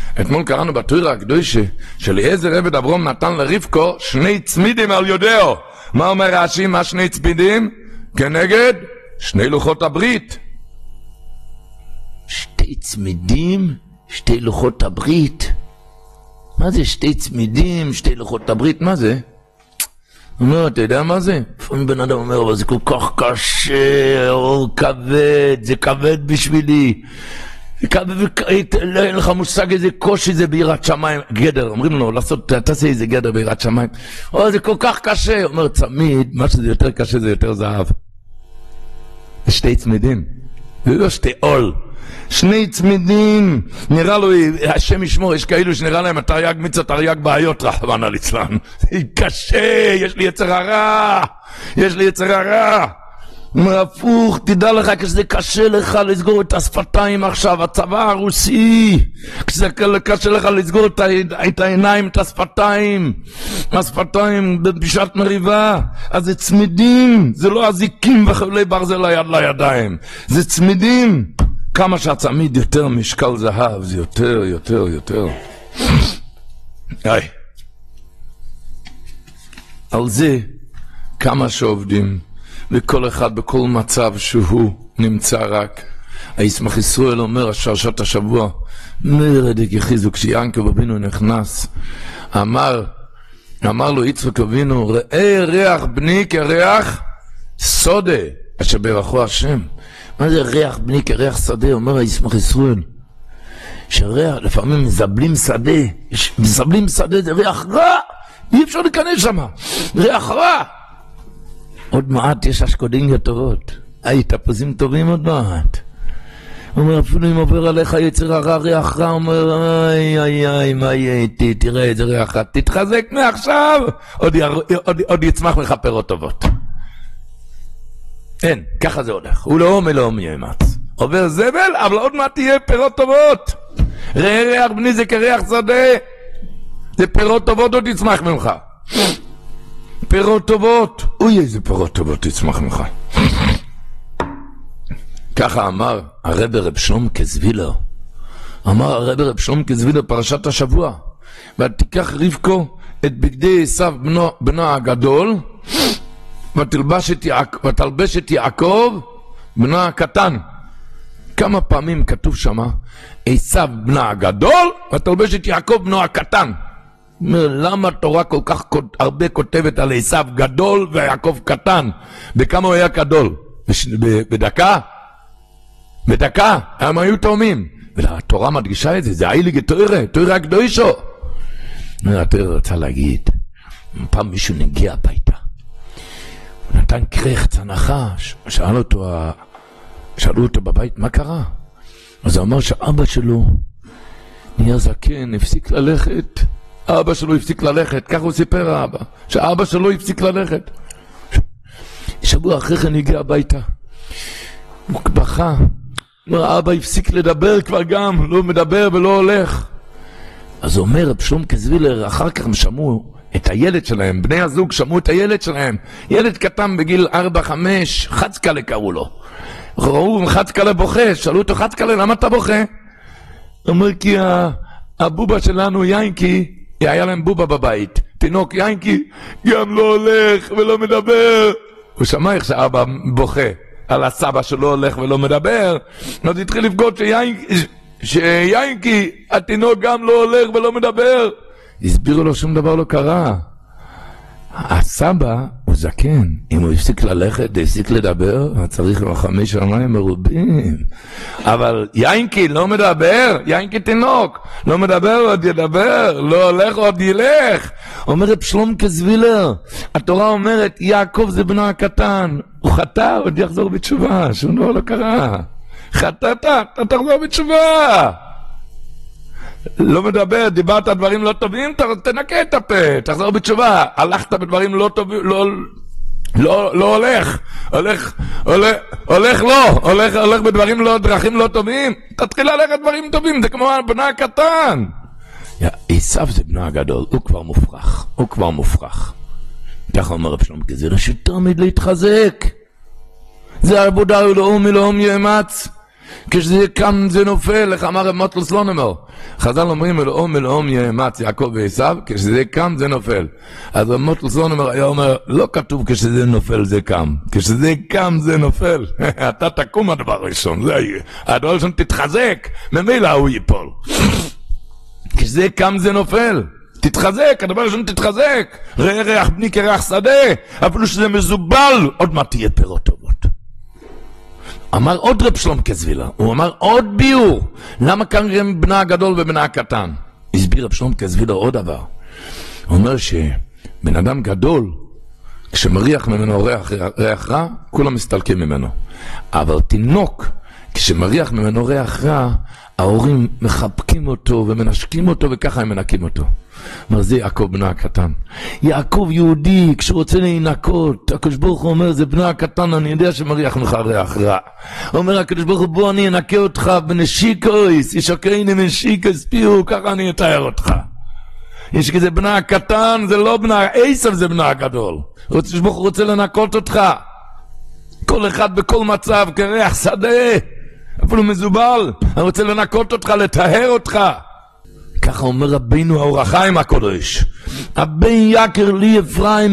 אתמול קראנו בתורה הקדושה שאליעזר עבד אברום נתן לרבקו 2 צמידים על יודעו. מה אומר רש"י? מה 2 צמידים? כנגד 2 לוחות הברית. 2 צמידים, 2 לוחות הברית. מה זה 2 צמידים, 2 לוחות הברית? מה זה? אומר, אתה יודע מה זה? לפעמים בן אדם אומר, אבל זה כל כך קשה, אור כבד, זה כבד בשבילי. אין לך מושג איזה קושי זה ביראת שמיים. גדר, אומרים לנו, תעשה איזה גדר ביראת שמיים. זה כל כך קשה. אומר, צמיד, מה שזה יותר קשה זה יותר זהב. 2 צמידים. זה לא 2 עול. 2 צמידים. נראה לו, השם ישמור, יש כאלו שנראה להם התרי"ג מצוות תרי"ג בעיות, רחמנא ליצלן. זה קשה, יש לי יצר הרע. יש לי יצר הרע. אומר, הפוך, תדע לך, כשזה קשה לך לסגור את השפתיים עכשיו, הצבא הרוסי, כשזה קשה לך לסגור את העיניים, את השפתיים בשעת מריבה, אז זה צמידים, זה לא הזיקים וחבלי ברזל לידיים, זה צמידים. כמה שהצמיד יותר משקל זהב, זה יותר. על זה, כמה שעובדים, וכל אחד בכל מצב שהוא נמצא רק. הישמח ישראל אומר, השרשת השבוע, מרדק יחיזו, כשיענקב אבינו נכנס, אמר לו יצחק אבינו, ראה ריח בני כריח סודה, אשר ברכו השם. מה זה ריח בני כריח שדה? אומר הישמח ישראל, שריח, לפעמים מזבלים שדה, זה ריח רע, אי אפשר להיכנס שם, ריח רע. עוד מעט יש אשקודינגיה טובות, תפוזים טובים עוד מעט. הוא אומר, אפילו אם עובר עליך יצר הרע, ריח רע, אומר, איי, מה יהיה איתי, תראה איזה ריח רע, תתחזק מעכשיו, עוד יצמח לך פירות טובות. אין, ככה זה הולך, הוא לא יאמץ. עובר זבל, אבל עוד מעט תהיה פירות טובות. ראה ריח בני זה כריח שדה, זה פירות טובות עוד יצמח ממך. פירות טובות, איזה פירות טובות תצמח ממך. ככה אמר רב שלום כזווילר. אמר הרב שלום כזווילר פרשת השבוע. ותיקח רבקו את בגדי עשיו בנו הגדול, ותלבש את יעקב בנו הקטן. כמה פעמים כתוב שמה, עשיו בנו הגדול, ותלבש את יעקב בנו הקטן. למה התורה כל כך הרבה כותבת על עשיו גדול ויעקב קטן? בכמה הוא היה גדול? בדקה? הם היו תאומים. והתורה מדגישה את זה, זה הייליגה תורה הקדושו. התורה רוצה להגיד, פעם מישהו נגיע הביתה, הוא נתן כרך צנחה, שאלו אותו בבית, מה קרה? אז הוא אמר שאבא שלו נהיה זקן, הפסיק ללכת. אבא שלו הפסיק ללכת, כך הוא סיפר האבא, שאבא שלו הפסיק ללכת. שבוע אחרי כן הגיע הביתה, הוא בכה, אומר, אבא הפסיק לדבר כבר גם, לא מדבר ולא הולך. אז הוא אומר, רב שלום כזווילר, אחר כך הם שמעו את הילד שלהם, בני הזוג שמעו את הילד שלהם, ילד קטן בגיל 4-5, חצקלה קראו לו. ראו חצקלה בוכה, שאלו אותו, חצקלה, למה אתה בוכה? הוא אומר, כי הבובה שלנו, יינקי, היה להם בובה בבית, תינוק יינקי, גם לא הולך ולא מדבר. הוא שמע איך שאבא בוכה על הסבא שלא הולך ולא מדבר, אז התחיל לפגוד שיינקי, התינוק גם לא הולך ולא מדבר. הסבירו לו שום דבר לא קרה. הסבא הוא זקן, אם הוא הפסיק ללכת, הפסיק לדבר, צריך לו 5 שמיים מרובים. אבל יינקי לא מדבר, יינקי תינוק, לא מדבר עוד ידבר, לא הולך עוד ילך. אומר רב שלום כזווילר, התורה אומרת, יעקב זה בנו הקטן, הוא חטא, עוד יחזור בתשובה, שום דבר לא קרה. חטאת, אתה תחזור בתשובה. לא מדבר, דיברת דברים לא טובים, תנקה את הפה, תחזור בתשובה. הלכת בדברים לא טובים, לא הולך בדברים לא, דרכים לא טובים, תתחיל ללכת דברים טובים, זה כמו הבנה הקטן. עשיו זה בנו הגדול, הוא כבר מופרח. ככה אומר רב שלום כזווילר, שתמיד להתחזק. זה עבודה ולאום יאמץ. כשזה קם זה נופל, איך אמר רב מוטל סלונמר, חז"ל אומרים אלאום יאמץ יעקב ועשיו, כשזה קם זה נופל. אז רב מוטל סלונמר היה אומר, לא כתוב כשזה נופל זה קם, כשזה קם זה נופל. אתה תקום הדבר ראשון, זה יהיה, הדבר ראשון תתחזק, ממילא הוא ייפול. כשזה קם זה נופל, תתחזק, הדבר ראשון תתחזק, ראה ריח בני כריח שדה, אפילו שזה מזובל, עוד מעט תהיה פירות טובות. אמר עוד רב שלום כזבילה, הוא אמר עוד ביור, למה כאן בנה הגדול ובנה הקטן? הסביר רב שלום כזבילה עוד דבר, הוא אומר שבן אדם גדול, כשמריח ממנו ריח רע, כולם מסתלקים ממנו, אבל תינוק, כשמריח ממנו ריח רע, ההורים מחבקים אותו ומנשקים אותו וככה הם מנקים אותו. אומר, זה יעקב בנה הקטן. יעקב יהודי, כשהוא רוצה להינקות, הקדוש ברוך הוא אומר, זה בנה הקטן, אני יודע שמריח ממך ריח רע. אומר הקדוש ברוך הוא, בוא אני אנקה אותך בנשיקויס, ישקרני מנשיקויס פיהו, ככה אני אתאר אותך. יש כזה בנה הקטן, זה לא בנה, עשיו זה בנה הגדול. הקדוש ברוך הוא רוצה לנקות אותך. כל אחד בכל מצב, כריח שדה. אפילו מזובל, אני רוצה לנקות אותך, לטהר אותך. ככה אומר רבינו האור החיים הקדוש, הבן יקר לי אפרים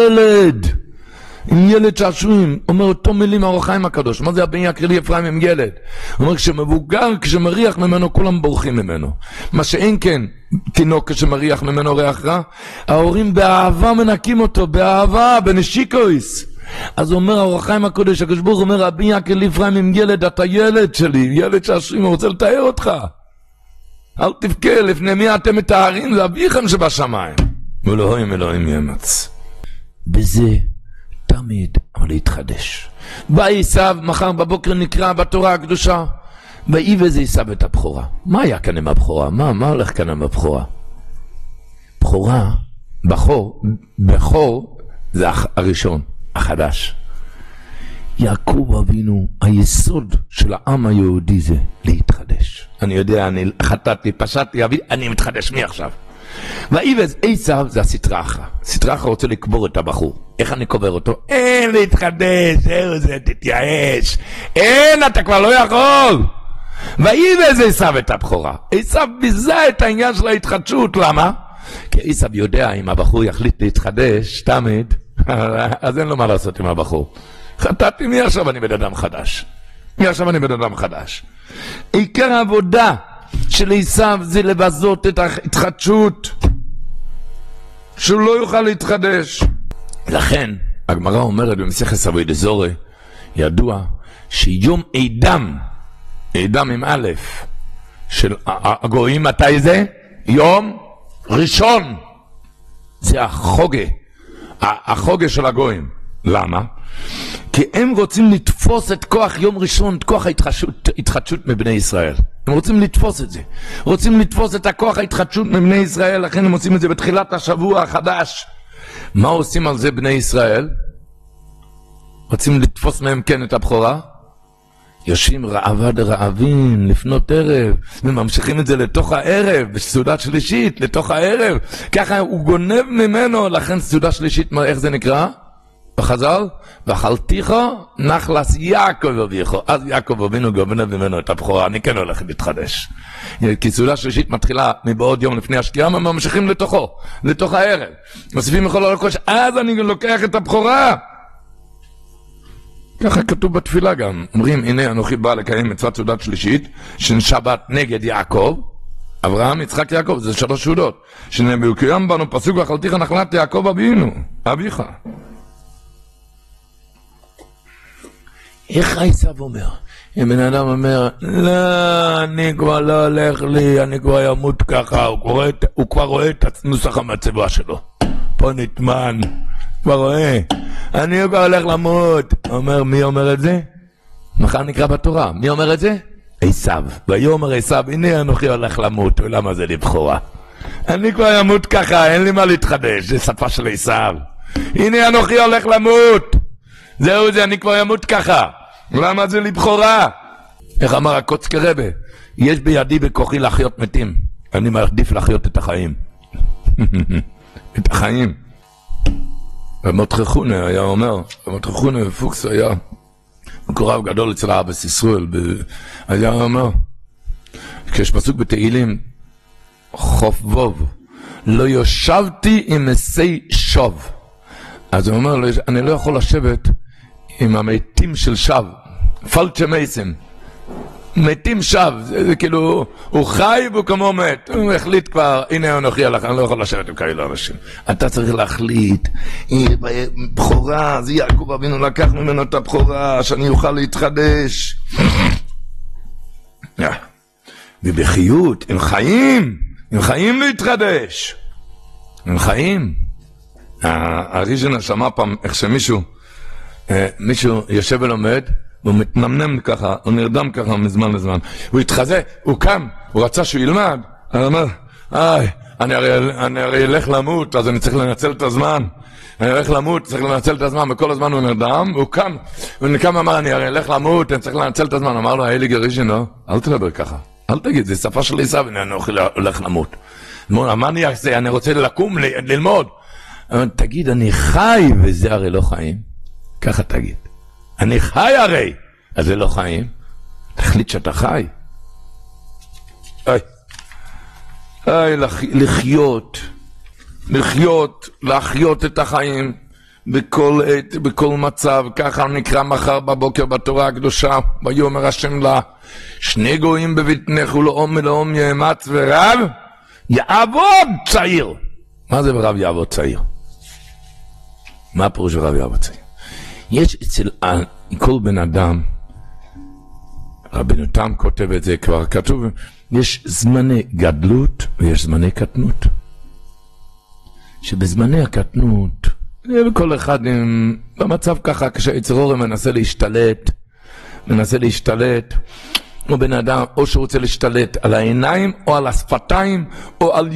עם ילד שעשועים, אומר אותו מילים האור החיים הקדוש. מה זה הבן יקר לי אפרים עם ילד? הוא אומר, כשמבוגר, כשמריח ממנו, כולם בורחים ממנו. מה שאין כן, תינוק כשמריח ממנו ריח רע, ההורים באהבה מנקים אותו, באהבה, בנשיקויס. אז אומר האור החיים הקדוש, הקדוש ברוך הוא אומר, הבן יקר לי אפרים עם ילד, אתה ילד שלי, ילד שעשועים, הוא רוצה לתאר אותך. אל תבכה, לפני מי אתם מתארים, זה אביכם שבשמיים. אלוהים יאמץ. בזה תמיד אבל להתחדש. ועשיו, מחר בבוקר נקרא בתורה הקדושה, ויבז עשיו את הבכורה. מה היה כאן עם הבכורה? מה הולך כאן עם הבכורה? בכורה, בכור זה הראשון, החדש. יעקב אבינו, היסוד של העם היהודי זה להתחדש. אני יודע, אני חטאתי, פשעתי, אני מתחדש מעכשיו. ויבז עשיו זה הסטרה אחרא. סטרה אחרא רוצה לקבור את הבחור. איך אני קובר אותו? אין להתחדש, זה תתייאש. אין, אתה כבר לא יכול. ויבז עשיו את הבכורה. עשיו ביזה את העניין של ההתחדשות, למה? כי עשיו יודע אם הבחור יחליט להתחדש, תמיד, אז אין לו מה לעשות עם הבחור. חטאתי, מעכשיו אני בן אדם חדש. עיקר העבודה של עשיו זה לבזות את ההתחדשות, שהוא לא יוכל להתחדש. לכן, הגמרא אומרת במסכת אבוידע זורא, ידוע שיום עידם עם א' של הגויים, מתי זה? יום ראשון. זה החוגה של הגויים. למה? כי הם רוצים לתפוס את כוח יום ראשון, את כוח ההתחדשות מבני ישראל. הם רוצים לתפוס את זה. רוצים לתפוס את הכוח ההתחדשות מבני ישראל, לכן הם עושים את זה בתחילת השבוע החדש. מה עושים על זה בני ישראל? רוצים לתפוס מהם כן את הבכורה? יושבים רעבה דרעבים לפנות ערב, וממשיכים את זה לתוך הערב, בסעודה שלישית, לתוך הערב. ככה הוא גונב ממנו, לכן סעודה שלישית, איך זה נקרא? בחז"ל, ואכלתיך נחלס יעקב אביך. אז יעקב אבינו גונב ממנו את הבכורה, אני כן הולך להתחדש. כי סעודה שלישית מתחילה מבעוד יום לפני השקיעה, ממשיכים לתוך הערב. מוסיפים מכל הלקוש, אז אני לוקח את הבכורה. ככה כתוב בתפילה גם, אומרים, הנה אנוכי בא לקיים מצוות סעודת שלישית, שבת נגד יעקב, אברהם, יצחק, יעקב, זה 3 סעודות, שנקוים בנו פסוק ואכלתיך נחלת יעקב אבינו, אביך. איך עשיו אומר? אם בן אדם אומר, לא, אני כבר לא הולך לי, אני כבר ימות ככה, הוא כבר רואה את נוסח המצבה שלו, פה נטמן, כבר רואה, אני כבר הולך למות. אומר, מי אומר את זה? מחר נקרא בתורה, מי אומר את זה? עשיו. ויאמר עשיו, הנה אנוכי הולך למות, ולמה זה לבכורה? אני כבר ימות ככה, אין לי מה להתחדש, זה שפה של עשיו. הנה אנוכי הולך למות, זהו זה, אני כבר ימות ככה, למה זה לבכורה? איך אמר הקוצקי רבי? יש בידי בכוחי לחיות מתים, אני מעדיף לחיות את החיים. את החיים. ומותחי חונה היה אומר, ומותחי חונה ופוקס היה מקורב גדול אצל האבס ישראל, אז הוא אומר, כשיש פסוק בתהילים, חוף ווב, לא יושבתי עם מסי שוב. אז הוא אומר, אני לא יכול לשבת עם המתים של שב, פלצ'ה מייסים, מתים שב, זה כאילו, הוא חי והוא כמו מת, הוא החליט כבר, הנה הוא נוכיח לך, אני לא יכול לשבת עם כאלה אנשים. אתה צריך להחליט, בחורה, זה יעקב אבינו לקח ממנו את הבחורה, שאני אוכל להתחדש. ובחיות, הם חיים להתחדש. הם חיים. הראשון שמע פעם, איך שמישהו יושב ולומד, הוא מתנמנם ככה, הוא נרדם ככה מזמן לזמן. הוא התחזה, הוא קם, הוא רצה שהוא ילמד, הוא אומר, אני הרי אלך למות, אז אני צריך לנצל את הזמן. אני הולך למות, צריך לנצל את הזמן, וכל הזמן הוא נרדם, והוא קם, אמר, אני הרי אלך למות, אני צריך לנצל את הזמן. אמר לו, הילי גרישן, לא, אל תדבר ככה, אל תגיד, זה שפה של עשיו, אני הולך למות. מה אני אעשה? אני רוצה לקום, ללמוד. תגיד, אני חי, וזה הרי לא חיים. ככה תגיד. אני חי הרי, אז זה לא חיים. תחליט שאתה חי. להחיות את החיים בכל עת, בכל מצב. ככה נקרא מחר בבוקר בתורה הקדושה, ויאמר השם לה, שני גויים בבטנך ולאום מלאום יאמץ ורב יעבוד צעיר. מה זה ברב יעבוד צעיר? מה הפירוש ברב יעבוד צעיר? יש אצל כל בן אדם, רבנו תם כותב את זה, כבר כתוב, יש זמני גדלות ויש זמני קטנות. שבזמני הקטנות, וכל אחד במצב ככה, כשהיצר אור מנסה להשתלט, או בן אדם, או שהוא רוצה להשתלט על העיניים, או על השפתיים, או על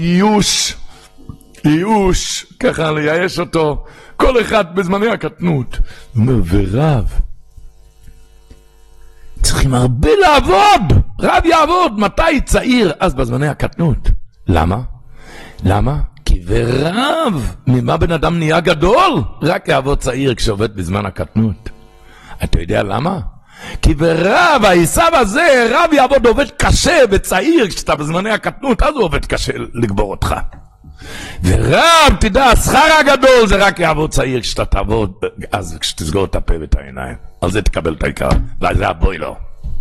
ייאוש, ככה לייאש אותו, כל אחד בזמני הקטנות. הוא אומר, ורב, צריכים הרבה לעבוד, רב יעבוד, מתי צעיר? אז בזמני הקטנות. למה? כי ורב, ממה בן אדם נהיה גדול? רק יעבוד צעיר כשעובד בזמן הקטנות. אתה יודע למה? כי ורב, העשיו הזה, רב יעבוד עובד קשה וצעיר, כשאתה בזמני הקטנות, אז הוא עובד קשה לגבור אותך. ורב, תדע, השכר הגדול זה רק יעבוד צעיר כשאתה תעבוד, אז כשתסגור את הפה ואת העיניים. על זה תקבל את העיקר. זה הבוילו.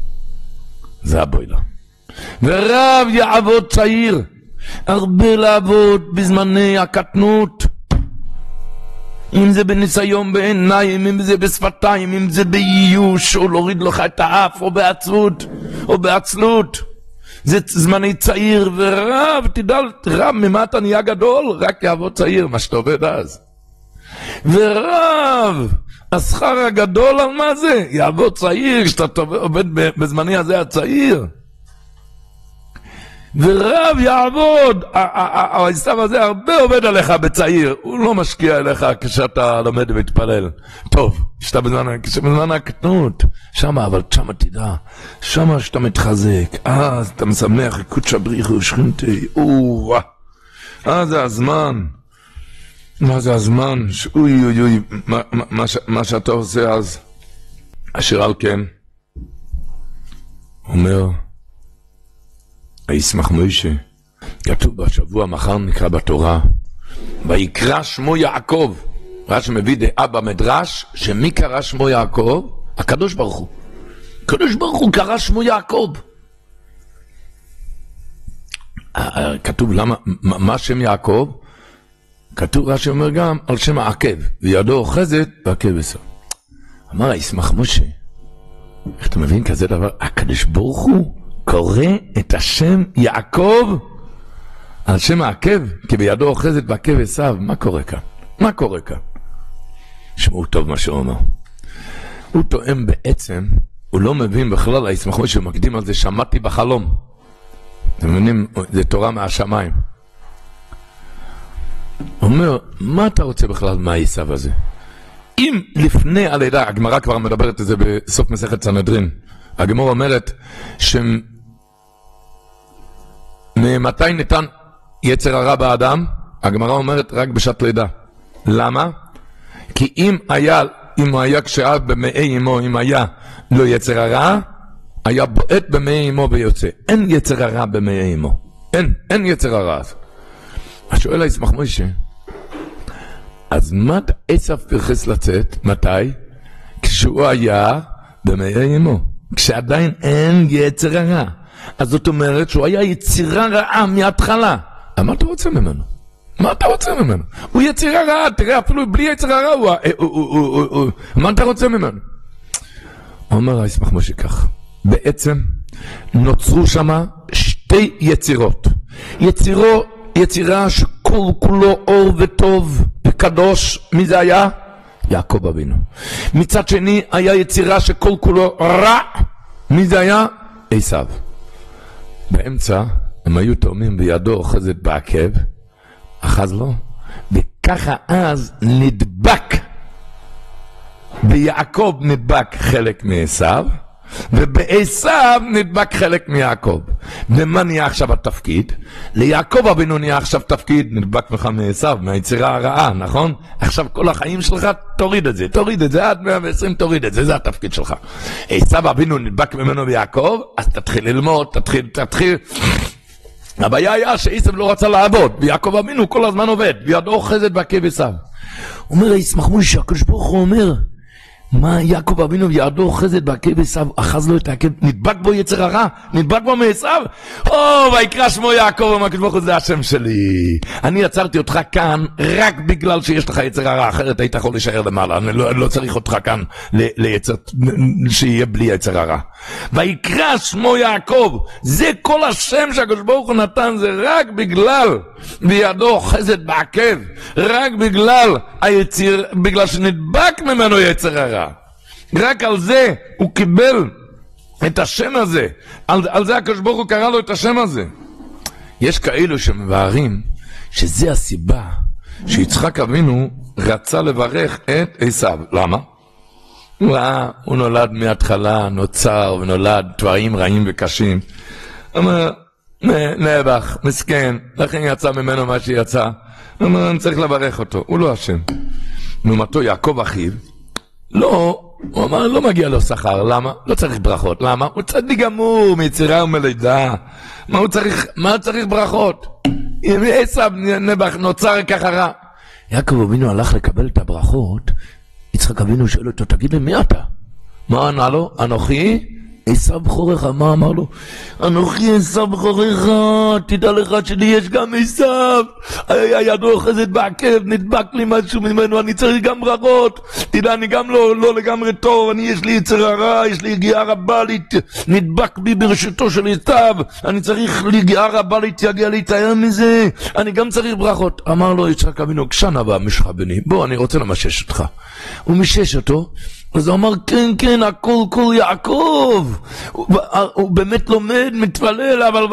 ורב יעבוד צעיר, הרבה לעבוד בזמני הקטנות. אם זה בניסיון בעיניים, אם זה בשפתיים, אם זה באיוש, או להוריד לך את האף, או בעצלות. זה זמני צעיר, ורב, תדע, רב, ממה אתה נהיה גדול? רק יעבוד צעיר, מה שאתה עובד אז. ורב, השכר הגדול על מה זה? יעבוד צעיר, כשאתה עובד בזמני הזה הצעיר. ורב יעבוד, העשיו הזה הרבה עובד עליך בצעיר, הוא לא משקיע עליך כשאתה לומד ומתפלל. טוב, כשאתה בזמן הקטנות, שמה, אבל שמה תדע, שמה שאתה מתחזק, אז אתה משמח, קודש בריחו ושכינתי, זה הזמן. מה זה הזמן? מה שאתה עושה אז, אשר על כן, אומר, הישמח מוישה, כתוב בשבוע מחר נקרא בתורה, ויקרא שמו יעקב. רש"י מביא דעה במדרש, שמי קרא שמו יעקב? הקדוש ברוך הוא. הקדוש ברוך הוא קרא שמו יעקב. כתוב למה, מה שם יעקב? כתוב, רש"י אומר גם על שם העקב, וידו אוחזת בעקב עשו. אמר הישמח מוישה, איך אתה מבין כזה דבר? הקדוש ברוך הוא קורא את השם יעקב על שם העקב, כי בידו אוחזת בעקב עשיו. מה קורה כאן? שמעו טוב מה שהוא אומר. הוא טועם בעצם, הוא לא מבין בכלל, הישמח מוישה מקדים על זה, שמעתי בחלום. אתם מבינים, זה תורה מהשמיים. הוא אומר, מה אתה רוצה בכלל מהעשיו הזה? אם לפני הלידה, הגמרא כבר מדברת את זה בסוף מסכת סנהדרין, הגמרא אומרת ממתי ניתן יצר הרע באדם? הגמרא אומרת רק בשעת לידה. למה? כי אם היה אם הוא היה כשהיה במאי אמו, אם היה לא יצר הרע, היה בועט במאי אמו ויוצא. אין יצר הרע במאי אמו. אין יצר הרע. אז שואל הישמח מוישה, אז מה עשיו פרחס לצאת? מתי? כשהוא היה במאי אמו. כשעדיין אין יצר הרע. אז זאת אומרת שהוא היה יצירה רעה מההתחלה. מה אתה רוצה ממנו? מה אתה רוצה ממנו? הוא יצירה רעה, תראה, אפילו בלי יצירה רעה, מה אתה רוצה ממנו? אומר הישמח מוישה כך, בעצם נוצרו שם שתי יצירות. יצירה שכל כולו אור וטוב וקדוש, מי זה היה? יעקב אבינו. מצד שני היה יצירה שכל כולו רע, מי זה היה? עשיו. באמצע הם היו תאומים בידו אוחזת בעקב, אחז לו, וככה אז נדבק, ביעקב נדבק חלק מעשיו, ובעשיו נדבק חלק מיעקב. ומה נהיה עכשיו התפקיד? ליעקב אבינו נהיה עכשיו תפקיד, נדבק לך מעשיו, מהיצירה הרעה, נכון? עכשיו כל החיים שלך תוריד את זה, עד 120 תוריד את זה, זה התפקיד שלך. עשיו אבינו נדבק ממנו ביעקב, אז תתחיל ללמוד, תתחיל. הבעיה היה שעשיו לא רצה לעבוד, ויעקב אבינו כל הזמן עובד, וידו אוחזת בעקב עשיו. אומר הישמח מוישה, הקדוש ברוך הוא אומר, מה יעקב אבינו וידו אוחזת בעקב עשיו, אחז לו את העקב, נדבק בו יצר הרע, נדבק בו מעשיו. ויקרא שמו יעקב, אומר הקדוש ברוך הוא, זה השם שלי. אני עצרתי אותך כאן רק בגלל שיש לך יצר הרע, אחרת היית יכול להישאר למעלה, אני לא צריך אותך כאן שיהיה בלי יצר הרע. ויקרא שמו יעקב, זה כל השם שהקדוש ברוך הוא נתן, זה רק בגלל וידו אוחזת בעקב, רק בגלל שנדבק ממנו יצר הרע. רק על זה הוא קיבל את השם הזה, על זה הקדוש ברוך הוא קרא לו את השם הזה. יש כאלו שמבארים שזה הסיבה שיצחק אבינו רצה לברך את עשיו. למה? הוא נולד מההתחלה, נוצר ונולד דברים רעים וקשים. אומר, נאבך, מסכן, לכן יצא ממנו מה שיצא. אומר, אני צריך לברך אותו, הוא לא אשם. לעומתו יעקב אחיו, לא, הוא אמר, לא מגיע לו שכר, למה? לא צריך ברכות, למה? הוא צדיק גמור, מיצירה ומלידה. מה הוא צריך ברכות? אם עשיו נאבך נוצר ככה רע. יעקב אבינו הלך לקבל את הברכות, יצחק אבינו שואל אותו, תגיד לי, מי אתה? מה ענה לו? אנוכי עשיו בכורך. מה אמר לו? אנוכי עשיו בכורך, תדע לך שלי יש גם עשיו, ידו אוחזת בעקב, נדבק לי משהו ממנו, אני צריך גם ברכות, תדע, אני גם לא לגמרי טוב, יש לי יצר הרע, יש לי יגיעה רבה, נדבק בי ברשתו של עשיו, אני צריך יגיעה רבה להתייגע, להתאר מזה, אני גם צריך ברכות. אמר לו יצחק אבינו, כשנה בא משך בני, בוא, אני רוצה למשש אותך. הוא משש אותו, אז הוא אמר, כן, הכל כל יעקב. הוא באמת לומד, מתפלל, אבל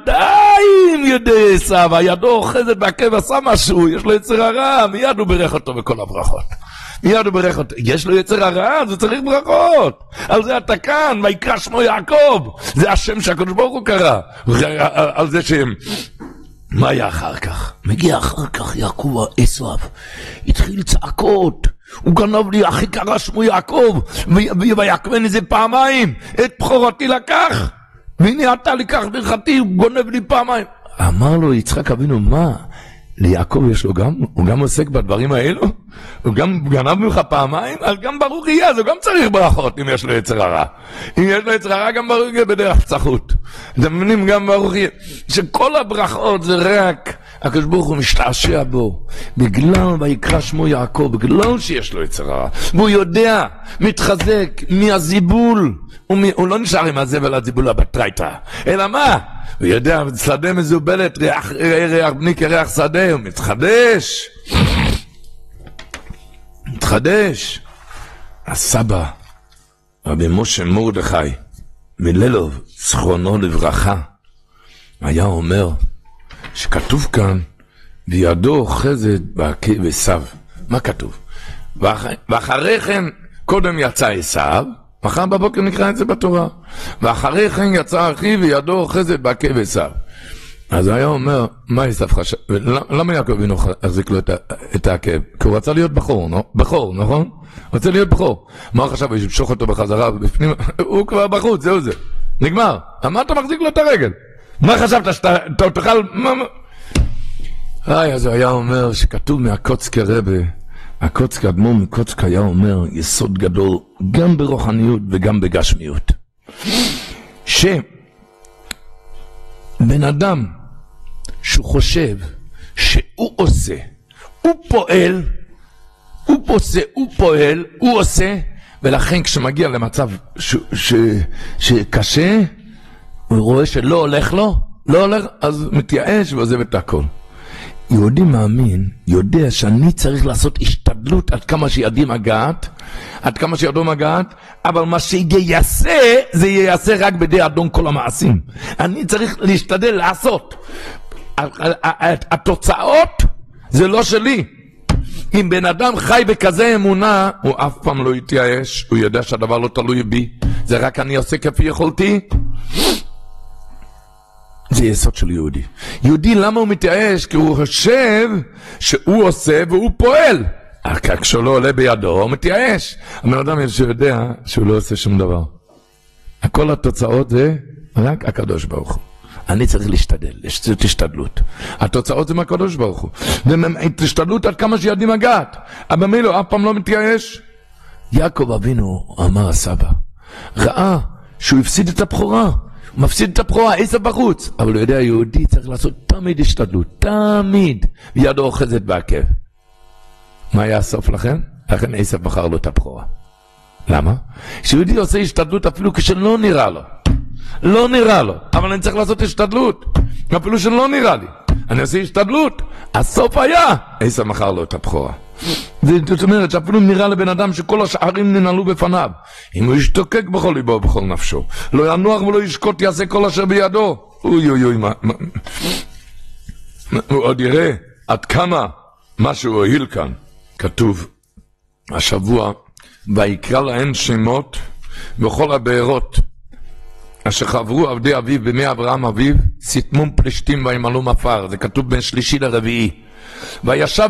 בידיים ידי עשיו, הידו אוחזת בעקב, עשה משהו, יש לו יצר הרע, מיד הוא ברך אותו בכל הברכות. מיד הוא ברך אותו, יש לו יצר הרע, זה צריך ברכות. על זה אתה כאן, ויקרא שמו יעקב. זה השם שהקדוש ברוך הוא קרא. על זה שהם... מה היה אחר כך? מגיע אחר כך יעקב עשיו, התחיל צעקות, הוא גנב לי, הכי קרא שמו יעקב, ויקבני זה פעמיים, את בכורתי לקח, והנה אתה לקח ברכתי, הוא גונב לי פעמיים. אמר לו יצחק אבינו, מה? ליעקב יש לו גם? הוא גם עוסק בדברים האלו? הוא גם גנב ממך פעמיים? אז גם ברוך יהיה, אז הוא גם צריך ברכות אם יש לו יצר הרע. אם יש לו יצר הרע, גם ברוך יהיה בדרך פצחות. אתם מבינים, גם ברוך יהיה. שכל הברכות זה רק הקדוש ברוך הוא משתעשע בו, בגלל ויקרא שמו יעקב, בגלל שיש לו יצר הרע. והוא יודע, מתחזק מהזיבול. הוא לא נשאר עם הזבל הזיבול הבטרייתא. אלא מה? הוא יודע, שדה מזובלת, ריח בני כריח שדה, הוא מתחדש. הסבא, רבי משה מרדכי, מלילוב, זכרונו לברכה, היה אומר, שכתוב כאן, וידו אוחזת בעקב עשיו. מה כתוב? ואחרי כן, קודם יצא עשיו, מחר בבוקר נקרא את זה בתורה. ואחרי כן יצא אחיו וידו אוחזת בעקב עשיו. אז הוא היה אומר, מה עשיו חשב? למה יעקב אבינו החזיק לו את העקב? כי הוא רצה להיות בחור, נכון? רצה להיות בחור. מה הוא חשב? הוא ימשוך אותו בחזרה ובפנים, הוא כבר בחוץ, זהו זה. נגמר. מה אתה מחזיק לו את הרגל? מה חשבת שאתה תוכל... אז הוא היה אומר שכתוב מהקוצקי רבי, הקוצקי אדמו"ר מקוצקי היה אומר יסוד גדול גם ברוחניות וגם בגשמיות. שבן אדם שהוא חושב שהוא עושה, הוא פועל, הוא עושה, ולכן כשמגיע למצב שקשה, הוא רואה שלא הולך לו, אז מתייאש ועוזב את הכל. יהודי מאמין, יודע שאני צריך לעשות השתדלות עד כמה שידו מגעת, אבל מה שיעשה, זה ייעשה רק בידי אדון כל המעשים. אני צריך להשתדל לעשות. התוצאות זה לא שלי. אם בן אדם חי בכזה אמונה, הוא אף פעם לא יתייאש, הוא יודע שהדבר לא תלוי בי, זה רק אני עושה כפי יכולתי. זה יסוד של יהודי. יהודי למה הוא מתייאש? כי הוא חושב שהוא עושה והוא פועל. כשהוא לא עולה בידו, הוא מתייאש. הבן אדם שיודע שהוא לא עושה שום דבר. כל התוצאות זה רק הקדוש ברוך הוא. אני צריך להשתדל, זאת השתדלות. התוצאות זה מהקדוש ברוך הוא. והשתדלות עד כמה שידי מגעת. אבל מילא אף פעם לא מתייאש. יעקב אבינו, אמר הסבא, ראה שהוא הפסיד את הבכורה. הוא מפסיד את הבכורה, עשב בחוץ. אבל הוא יודע, יהודי צריך לעשות תמיד השתדלות, תמיד. וידו אוחזת בעקב. מה היה הסוף לכן? לכן עשב בחר לו את הבכורה. למה? שיהודי עושה השתדלות אפילו כשלא נראה לו. לא נראה לו, אבל אני צריך לעשות השתדלות. אפילו שלא נראה לי. אני עושה השתדלות. הסוף היה, עשב בחר לו את הבכורה. זאת אומרת שאפילו נראה לבן אדם שכל השערים ננעלו בפניו, אם הוא ישתוקק בכל ליבו ובכל נפשו, לא ינוח ולא ישקוט, יעשה כל אשר בידו. אוי, הוא עוד יראה עד כמה משהו הועיל כאן. כתוב השבוע, ויקרא להן שמות בכל הבארות אשר חברו עבדי אביו בימי אברהם אביו, סתמום פלשתים וימלאו מפר. זה כתוב בין שלישי לרביעי. וישב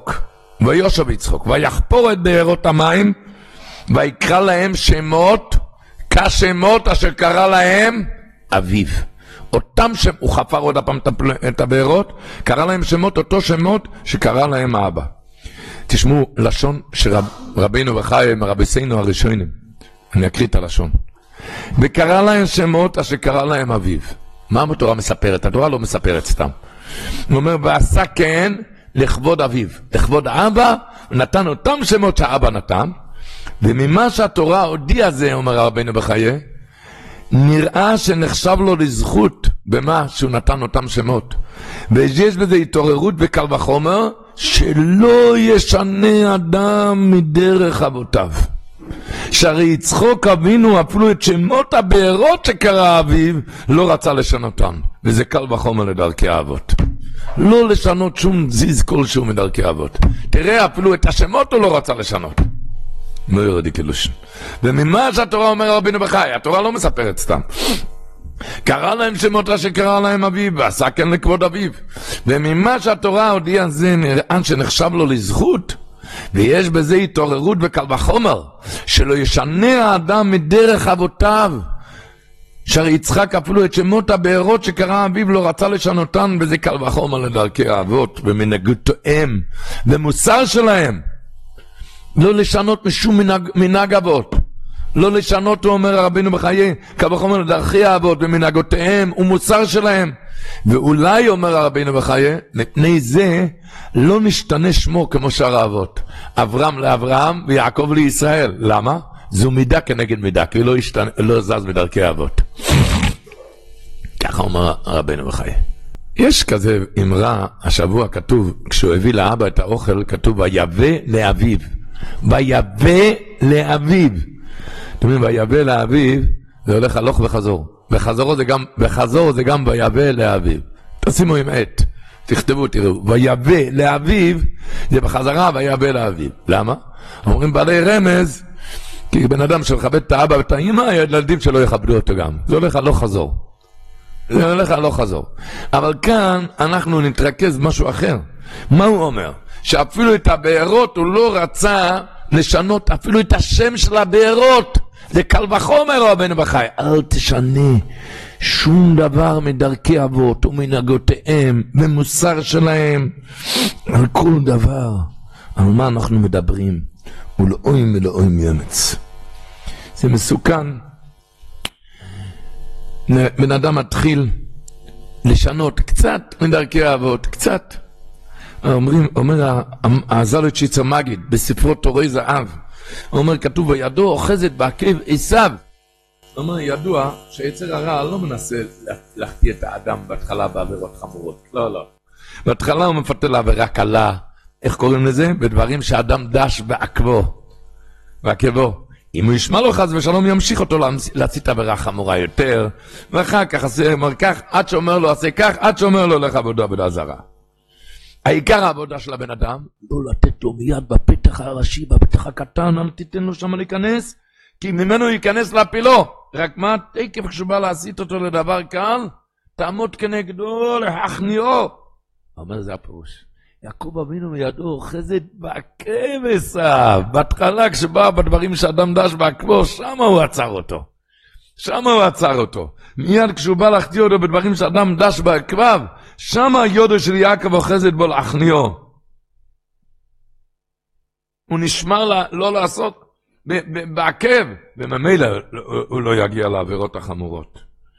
יצחוק, ויחפור את בארות המים, ויקרא להם שמות, כשמות אשר קרא להם אביו. אותם שם, הוא חפר עוד הפעם את הבארות, קרא להם שמות, אותו שמות שקרא להם האבא. תשמעו, לשון שרבינו וחיים, רבסינו הראשונים, אני אקריא את הלשון. וקרא להם שמות אשר קרא להם אביו. מה התורה מספרת? התורה לא מספרת סתם. הוא אומר, ועשה כן, לכבוד אביו, לכבוד אבא, נתן אותם שמות שהאבא נתן, וממה שהתורה הודיעה זה, אומר רבינו בחיי, נראה שנחשב לו לזכות במה שהוא נתן אותם שמות. ויש בזה התעוררות וקל וחומר, שלא ישנה אדם מדרך אבותיו. שהרי יצחוק אבינו אפילו את שמות הבארות שקרא אביו, לא רצה לשנותן, וזה קל וחומר לדרכי האבות. לא לשנות שום זיז כלשהו מדרכי אבות. תראה, אפילו את השמות הוא לא רצה לשנות. לא ירדי קילושן. וממה שהתורה אומר רבינו בחי, התורה לא מספרת סתם. קרא להם שמות שקרא להם אביו, ועשה כן לכבוד אביו. וממה שהתורה הודיעה זה נראה שנחשב לו לזכות, ויש בזה התעוררות וקל וחומר, שלא ישנה האדם מדרך אבותיו. שהרי יצחק אפילו את שמות הבארות שקרא אביו לא רצה לשנותן, וזה קל וחומר לדרכי האבות, ומנהגותיהם, ומוסר שלהם. לא לשנות משום מנהג אבות. לא לשנות, הוא אומר רבינו בחיי, קל וחומר לדרכי האבות, ומנהגותיהם, ומוסר שלהם. ואולי, אומר רבינו בחיי, מפני זה לא נשתנה שמו כמו שאר האבות. אברהם לאברהם ויעקב לישראל. למה? זו מידה כנגד מידה, כי לא זז בדרכי האבות. ככה אומר רבינו בחיי. יש כזה אמרה, השבוע כתוב, כשהוא הביא לאבא את האוכל, כתוב, ויבא לאביו. ויבא לאביו. אתם יודעים, ויבא לאביו, זה הולך הלוך וחזור. וחזור זה גם ויבא לאביו. תשימו עם עת, תכתבו, תראו. ויבא לאביו, זה בחזרה ויבא לאביו. למה? אומרים בעלי רמז, כי בן אדם שמכבד את האבא ואת האמא, הילדים שלו יכבדו אותו גם. זה הולך הלוך חזור. זה הולך הלוך חזור. אבל כאן אנחנו נתרכז משהו אחר. מה הוא אומר? שאפילו את הבארות הוא לא רצה לשנות, אפילו את השם של הבארות. זה קל וחומר רבנו בחי. אל תשנה שום דבר מדרכי אבות ומנהגותיהם ומוסר שלהם. על כל דבר. על מה אנחנו מדברים? ולאוים ולאוים ימץ. זה מסוכן. בן אדם מתחיל לשנות קצת מדרכי האבות, קצת. אומר הזלוטשיצר מגיד בספרו תורי זהב, אומר כתוב וידוע אוחזת בעקב עשיו. אומר ידוע שיצר הרע לא מנסה להחטיא את האדם בהתחלה בעבירות חמורות, לא. בהתחלה הוא מפתה לעבירה קלה, איך קוראים לזה? בדברים שהאדם דש בעקבו. אם הוא ישמע לו חס ושלום ימשיך אותו להצית עבירה חמורה יותר, ואחר כך עשה אומר כך, עד שאומר לו עשה כך, עד שאומר לו לך עבודה זרה. העיקר העבודה של הבן אדם, לא לתת לו מיד בפתח הראשי, בפתח הקטן, אל תיתן לו שם להיכנס, כי ממנו ייכנס להפילו. רק מה תקף כשהוא בא להסית אותו לדבר קל, תעמוד כנגדו להכניעו. אומר זה הפירוש. יעקב אבינו מידו אוחזת בעקב עשיו. בהתחלה כשבא בדברים שאדם דש בעקבו, שם הוא עצר אותו. מיד כשהוא בא להחטיא אותו בדברים שאדם דש בעקביו, שם היודו של יעקב אוחזת בו להכניעו. הוא נשמר לא לעשות בעקב, וממילא הוא לא יגיע לעבירות החמורות.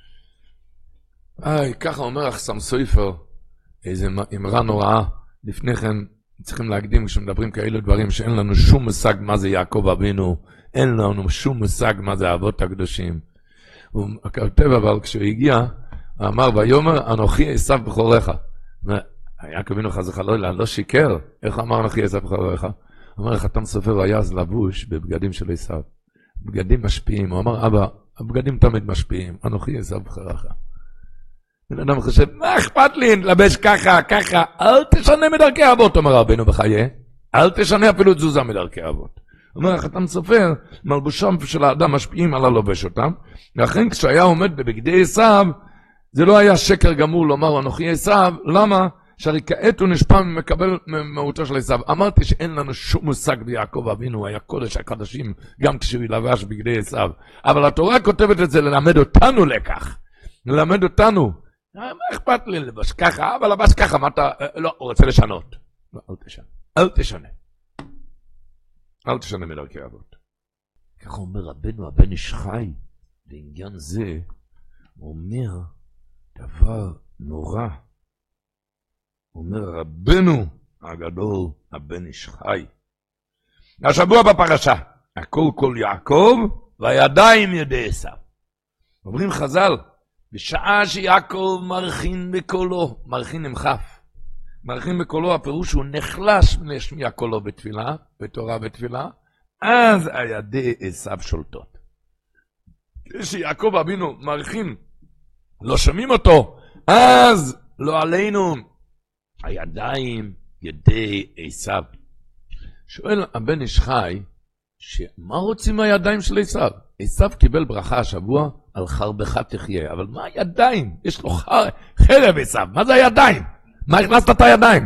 ככה אומר אחסם סופר, איזה אמרה נוראה. לפני כן צריכים להקדים כשמדברים כאלו דברים שאין לנו שום מושג מה זה יעקב אבינו, אין לנו שום מושג מה זה האבות הקדושים. הוא כותב אבל כשהוא הגיע, אמר ויאמר אנוכי עשיו בכורך. יעקב אבינו חס וחלילה לא שיקר, איך אמר אנוכי עשיו בכורך? אמר חתם סופר היה אז לבוש בבגדים של עשיו, בגדים משפיעים. הוא אמר אבא, הבגדים תמיד משפיעים, אנוכי עשיו בכורך. בן אדם חושב, מה אכפת לי לבש ככה, אל תשנה מדרכי אבות, אומר רבנו בחיי, אל תשנה אפילו תזוזה מדרכי אבות. אומר החתם סופר, מלבושם של האדם משפיעים על הלובש אותם, ואכן כשהיה עומד בבגדי עשיו, זה לא היה שקר גמור לומר אנוכי עשיו, למה? שהרי כעת הוא נשפע ומקבל מהותו של עשיו. אמרתי שאין לנו שום מושג ביעקב אבינו, היה קודש הקדשים, גם כשהוא לבש בגדי עשיו. אבל התורה כותבת את זה ללמד אותנו לקח, ללמד אותנו. מה אכפת לי לבש ככה, אבל לבש ככה, מה אתה, לא, הוא רוצה לשנות. לא, אל תשנה מדרכי אבות. ככה אומר רבנו הבן איש חי, בעניין זה, הוא אומר דבר נורא. הוא אומר רבנו הגדול הבן איש חי. השבוע בפרשה, הכל כל יעקב והידיים ידי עשיו. אומרים חז"ל, בשעה שיעקב מרחין בקולו, מרחין עם כף, מרחין בקולו, הפירוש הוא נחלש להשמיע קולו בתפילה, בתורה בתפילה, אז הידי עשיו שולטות. כשיעקב אבינו מרחין, לא שומעים אותו, אז לא עלינו, הידיים ידי עשיו. שואל הבן איש חי, מה רוצים הידיים של עשיו? עשיו קיבל ברכה השבוע, על חרבך תחיה, אבל מה הידיים? יש לו חרב עשיו, מה זה הידיים? מה הכנסת את הידיים?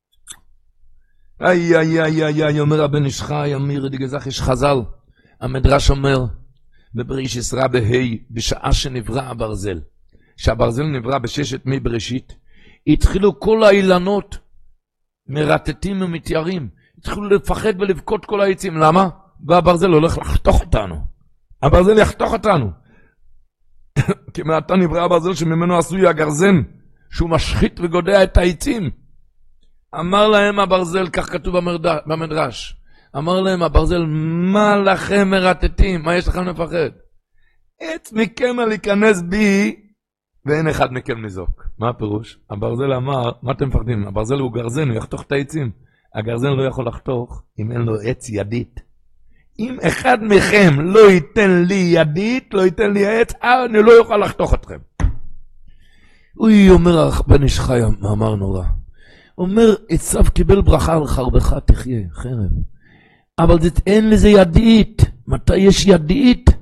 אומר הבן איש חי, אמיר דגזך יש חז"ל, המדרש אומר, בבראשית רבה בשעה שנברא הברזל, שהברזל נברא בששת מי בראשית, התחילו כל האילנות מרטטים ומתיירים, התחילו לפחד ולבכות כל העצים, למה? והברזל הולך לחתוך אותנו, הברזל יחתוך אותנו, כי מעתה נברא הברזל שממנו עשוי הגרזן, שהוא משחית וגודע את העצים. אמר להם הברזל, כך כתוב במדרש, אמר להם הברזל, מה לכם מרטטים? מה יש לכם לפחד? עץ מכם להיכנס בי, ואין אחד מכם נזוק. מה הפירוש? הברזל אמר, מה אתם מפחדים? הברזל הוא גרזן, הוא יחתוך את העצים. הגרזן לא יכול לחתוך אם אין לו עץ ידית. אם אחד מכם לא ייתן לי ידית, לא ייתן לי עץ, אני לא יוכל לחתוך אתכם. הוא אומר בן איש חי, מאמר נורא. אומר, עשיו קיבל ברכה על חרבך תחיה, חרב. אבל אין לזה ידית. מתי יש ידית?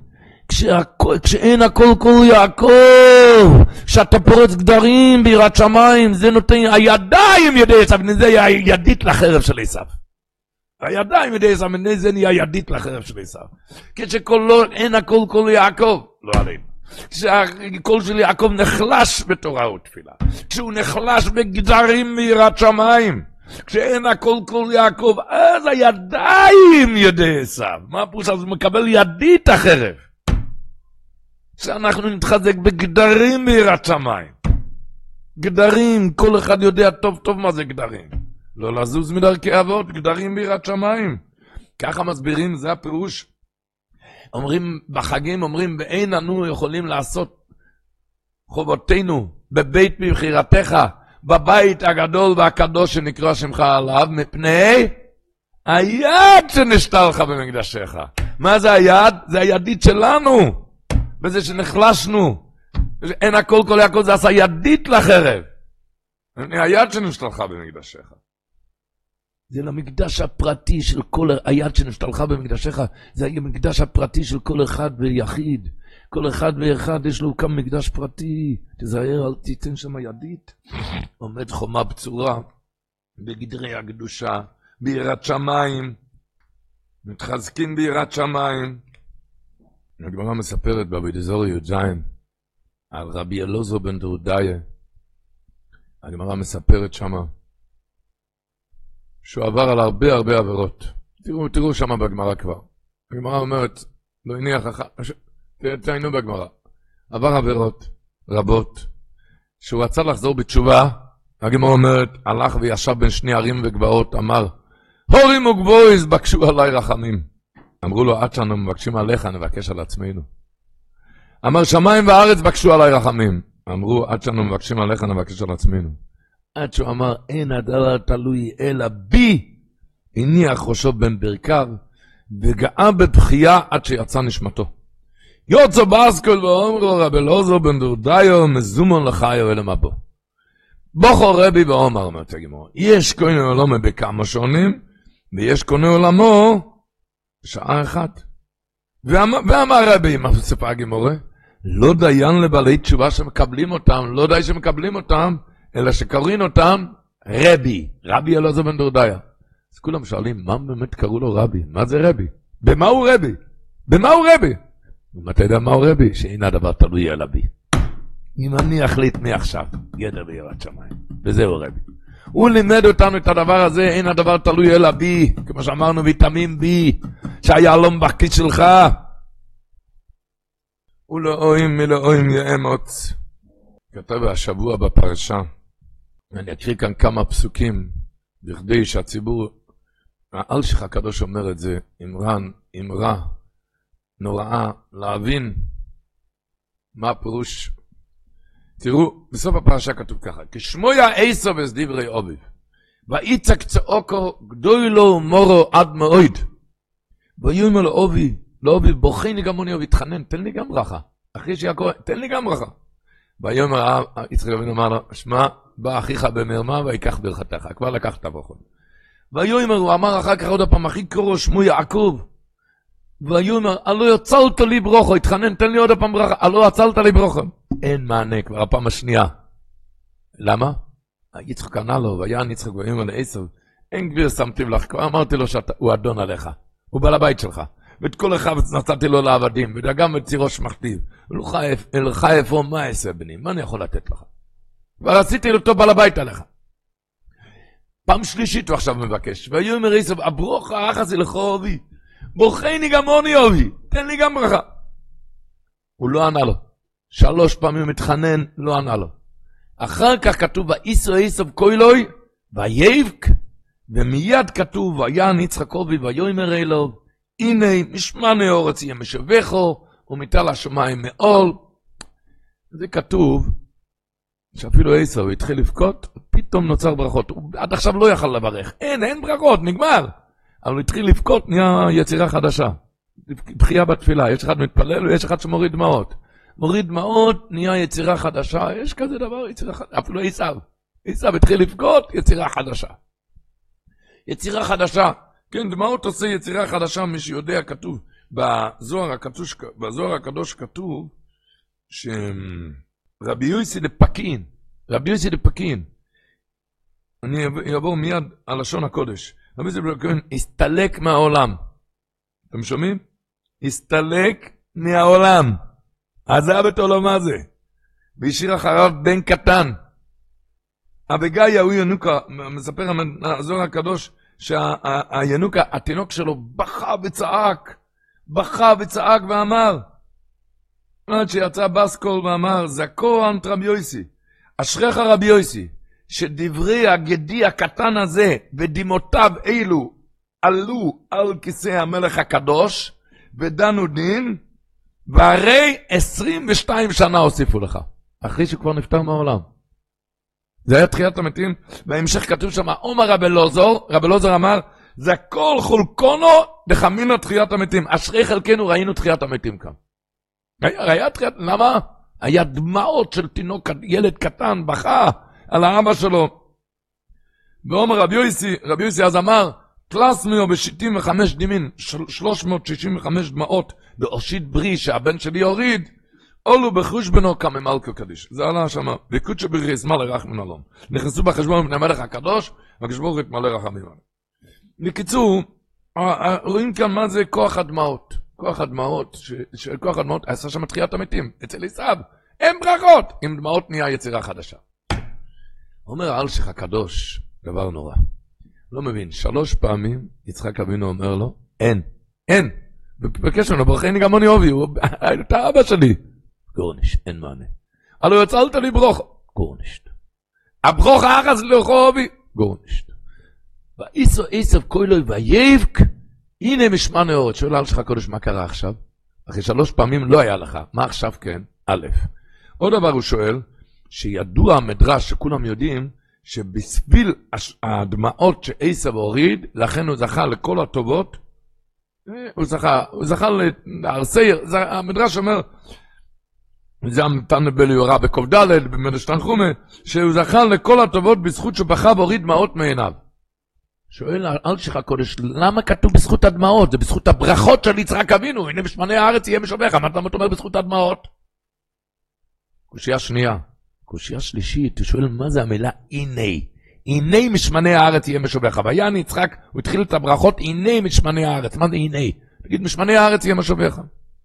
כשאין הכל כל יעקב, שאתה פורץ גדרים ביראת שמיים, זה נותן הידיים ידי עשיו, זה ידית לחרב של עשיו. הידיים ידי עשיו, זה נהיה ידית לחרב של עשיו. כשאין הכל כל יעקב, לא עלינו. כשהקול של יעקב נחלש בתורה ותפילה, כשהוא נחלש בגדרים ביראת שמיים, כשאין הכל כל יעקב, אז הידיים ידי עשיו. מה הפירוש? אז הוא מקבל ידית החרב. שאנחנו נתחזק בגדרים ביראת שמיים. גדרים, כל אחד יודע טוב טוב מה זה גדרים. לא לזוז מדרכי אבות, גדרים ביראת שמיים. ככה מסבירים, זה הפירוש. אומרים בחגים, אומרים, ואין אנו יכולים לעשות חובותינו בבית בבחירתך, בבית הגדול והקדוש שנקרא שמך עליו, מפני היד שנשתה לך במקדשך. מה זה היד? זה הידית שלנו. בזה שנחלשנו. אין הכל כל יעקב, זה עשה ידית לחרב. היד שנשתלך במקדשך. זה למקדש הפרטי של כל, היד שנשתלך במקדשך, זה המקדש הפרטי של כל אחד ויחיד. כל אחד ואחד יש לו כמה מקדש פרטי. תזהר, אל תיתן שם ידית. עומד חומה בצורה, בגדרי הקדושה, ביראת שמיים. מתחזקים ביראת שמיים. הגמרא מספרת בעבודה זרה י"ז על רבי אלעזר בן דורדיה. הגמרא מספרת שמה שהוא עבר על הרבה עבירות. תראו שמה בגמרא כבר. הגמרא אומרת, לא הניח אחת, תעיינו בגמרא. עבר עבירות רבות. שהוא רצה לחזור בתשובה, הגמרא אומרת, הלך וישב בין שני ערים וגבעות, אמר, הורים וגבויז בקשו עליי רחמים. אמרו לו, עד שאנו מבקשים עליך, נבקש על עצמנו. אמר, שמיים וארץ בקשו עליי רחמים. אמרו, עד שאנו מבקשים עליך, נבקש על עצמנו. עד שהוא אמר, אין הדבר תלוי אלא בי, הניח ראשו בין ברכיו, וגאה בבכייה עד שיצא נשמתו. יוצא באסקול ואומרו, רבי אלעזר בן דורדיה, מזומון לחיו אל מבוא. בוכו רבי ואומר, אומרת הגמרא, יש קונה עולמו בכמה שונים, ויש קונה עולמו בשעה אחת. ואמר רבי, מה ספר הגמרא? לא דיין לבעלי תשובה שמקבלים אותם, לא די שמקבלים אותם, אלא שקוראים אותם רבי אלעזר בן דורדיה. אז כולם שואלים, מה באמת קראו לו רבי? מה זה רבי? במה הוא רבי? במה הוא רבי? ומתי יודע מה הוא רבי? שאין הדבר תלוי אלא בי. אם אני אחליט מעכשיו, גדר ביראת שמיים. וזהו רבי. הוא לימד אותנו את הדבר הזה, אין הדבר תלוי אלא בי. כמו שאמרנו, ויטמין בי, שהיהלום בכיס שלך. ולאוהים מלאוהים יאמוץ. כתב השבוע בפרשה, אני אקריא כאן כמה פסוקים, בכדי שהציבור, האלשיך הקדוש אומר את זה, אמרה נוראה, להבין מה הפירוש. תראו, בסוף הפרשה כתוב ככה, כשמויה עשו ודברי אביו, ויצק צעוקו גדוי לו מורו עד מאויד, ויאמר לו אבי, לא אבי, בוכני גם אני והתחנן, תן לי גם ברכה, אחרי שיעקב, תן לי גם ברכה. ויאמר יצחק אבינו אמר לו, שמע, בא אחיך במרמה ויקח ברכתך, כבר לקחת ברכות. ויאמר, הוא אמר אחר כך עוד הפעם, אחי קרוא שמו יעקב, ויאמר, הלא יצלת לי ברוכו, התחנן, תן לי עוד הפעם ברכה, הלא יצלת לי ברוכו. אין מענה, כבר הפעם השנייה. למה? יצחק ענה לו, ויען יצחק ויאמר לעשו, אין גביר שמתי לך, כבר אמרתי לו שהוא אדון עליך, הוא בעל הבית שלך. ואת כל אחד נתתי לו לעבדים, ודגם את צירו שמכתיב. אלך איפה, מה אעשה בני? מה אני יכול לתת לך? כבר עשיתי לו טוב בעל הבית עליך. פעם שלישית הוא עכשיו מבקש. ויאמר עשו, הברוכה אחזי לך אובי. בוכני גם עוני אובי. תן לי גם ברכה. הוא לא ענה לו. 3 פעמים מתחנן, לא ענה לו. אחר כך כתוב, ואיסו עשו קוילוי, ויבק, ומיד כתוב, ויען יצחק אבי, ויאמר אלוהו, הנה משמני אורץ יהיה משבחו, ומטל השמיים מעול. זה כתוב, שאפילו עשו התחיל לבכות, פתאום נוצר ברכות. הוא עד עכשיו לא יכל לברך. אין ברכות, נגמר. אבל הוא התחיל לבכות, נהיה יצירה חדשה. בחייה בתפילה, יש אחד מתפלל ויש אחד שמוריד דמעות. מוריד דמעות, נהיה יצירה חדשה. יש כזה דבר, יצירה חדשה. אפילו עשו התחיל לבכות, יצירה חדשה. יצירה חדשה. כן, דמעות עושה יצירה חדשה, מי שיודע, כתוב, בזוהר הקדוש כתוב שרבי יוסי דפקין, אני אעבור מיד על לשון הקודש, רבי יוסי דפקין הסתלק מהעולם. אתם שומעים? הסתלק מהעולם, עזב את עולמו הזה, והשאיר אחריו בן קטן. אביגיל הוא ינוקה, מספר הזוהר הקדוש, שהינוקה, התינוק שלו בכה וצעק ואמר, עד שיצא בסקול ואמר, זכור אנט רבי יוסי, אשריך רבי יוסי, שדברי הגדי הקטן הזה ודמעותיו אלו עלו על כיסא המלך הקדוש ודנו דין, והרי 22 שנה הוסיפו לך, אחרי שכבר נפטר מהעולם. זה היה תחיית המתים. בהמשך כתוב שם, אומר רבי אלעזר אמר, זה הכל חולקונו דחמינו תחיית המתים. אשרי חלקנו ראינו תחיית המתים כאן. היה תחיית, למה? היה דמעות של תינוק, ילד קטן, בכה על האבא שלו. ואומר רבי יוסי אז אמר, תלס מיו ב-75 דמין, 365 דמעות, באושית ברי שהבן שלי הוריד, אולו בחושבנו כמה מלכו קדיש. זה עלה שם, וקודשו ברי ישמע לרחמים עליהם. נכנסו בחשבון בני המלך הקדוש, והקשבור יתמלא רחמים עליהם. בקיצור, רואים כאן מה זה כוח הדמעות. כוח הדמעות עשה שם תחיית המתים. אצל עשיו, אין ברכות. עם דמעות נהיה יצירה חדשה. אומר האלשיך הקדוש, דבר נורא. לא מבין, 3 פעמים יצחק אבינו אומר לו, אין. בקשר לו, ברכני גם אני אוהבי, אתה אבא שלי. גורניש, אין מענה. הלו יצלת לי ברוך, גורנישט. הברוך האחז לך אוהבי, גורנישט. ואיסו איסף קוילוי וייבק, הנה משמע נאות. שואל אלשיך הקדוש, מה קרה עכשיו? אחרי 3 פעמים לא היה לך, מה עכשיו כן? א'. עוד דבר הוא שואל, שידוע המדרש שכולם יודעים, שבסביל הדמעות שאיסף הוריד, לכן הוא זכה לכל הטובות, הוא זכה לארסייר, המדרש אומר, זה המתן בליורה בקוף ד' במדרש תנחומה, שהוא זכה לכל הטובות בזכות שבכה והוריד דמעות מעיניו. שואל אלשיך הקודש, למה כתוב בזכות הדמעות? זה בזכות הברכות של יצחק אבינו, הנה בשמני הארץ יהיה משובך, מה אתה אומר בזכות הדמעות? קושייה שנייה. קושייה שלישית, הוא שואל מה זה המילה הנה משמני הארץ יהיה משובך, ויען יצחק, הוא התחיל את הברכות, הנה משמני הארץ, מה זה הנה? תגיד, משמני הארץ יהיה משובך.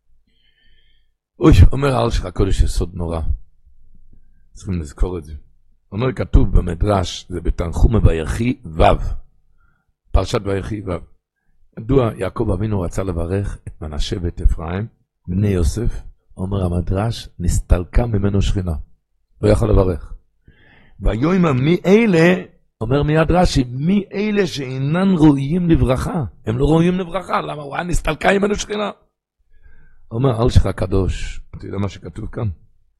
אומר האלשיך הקודש יסוד נורא, צריכים לזכור את זה. אומר כתוב במדרש, זה בתנחומה ויחי ו', פרשת ויחי ו'. ידוע, יעקב אבינו רצה לברך את מנשה ואת אפרים, בני יוסף, אומר המדרש, נסתלקה ממנו שכינה. לא יכול לברך. ויאמר מי אלה, אומר מיד רש"י, מי אלה שאינן ראויים לברכה? הם לא ראויים לברכה, למה? הוא היה נסתלקה ממנו שכינה. אומר אלשיך הקדוש, אתה יודע מה שכתוב כאן?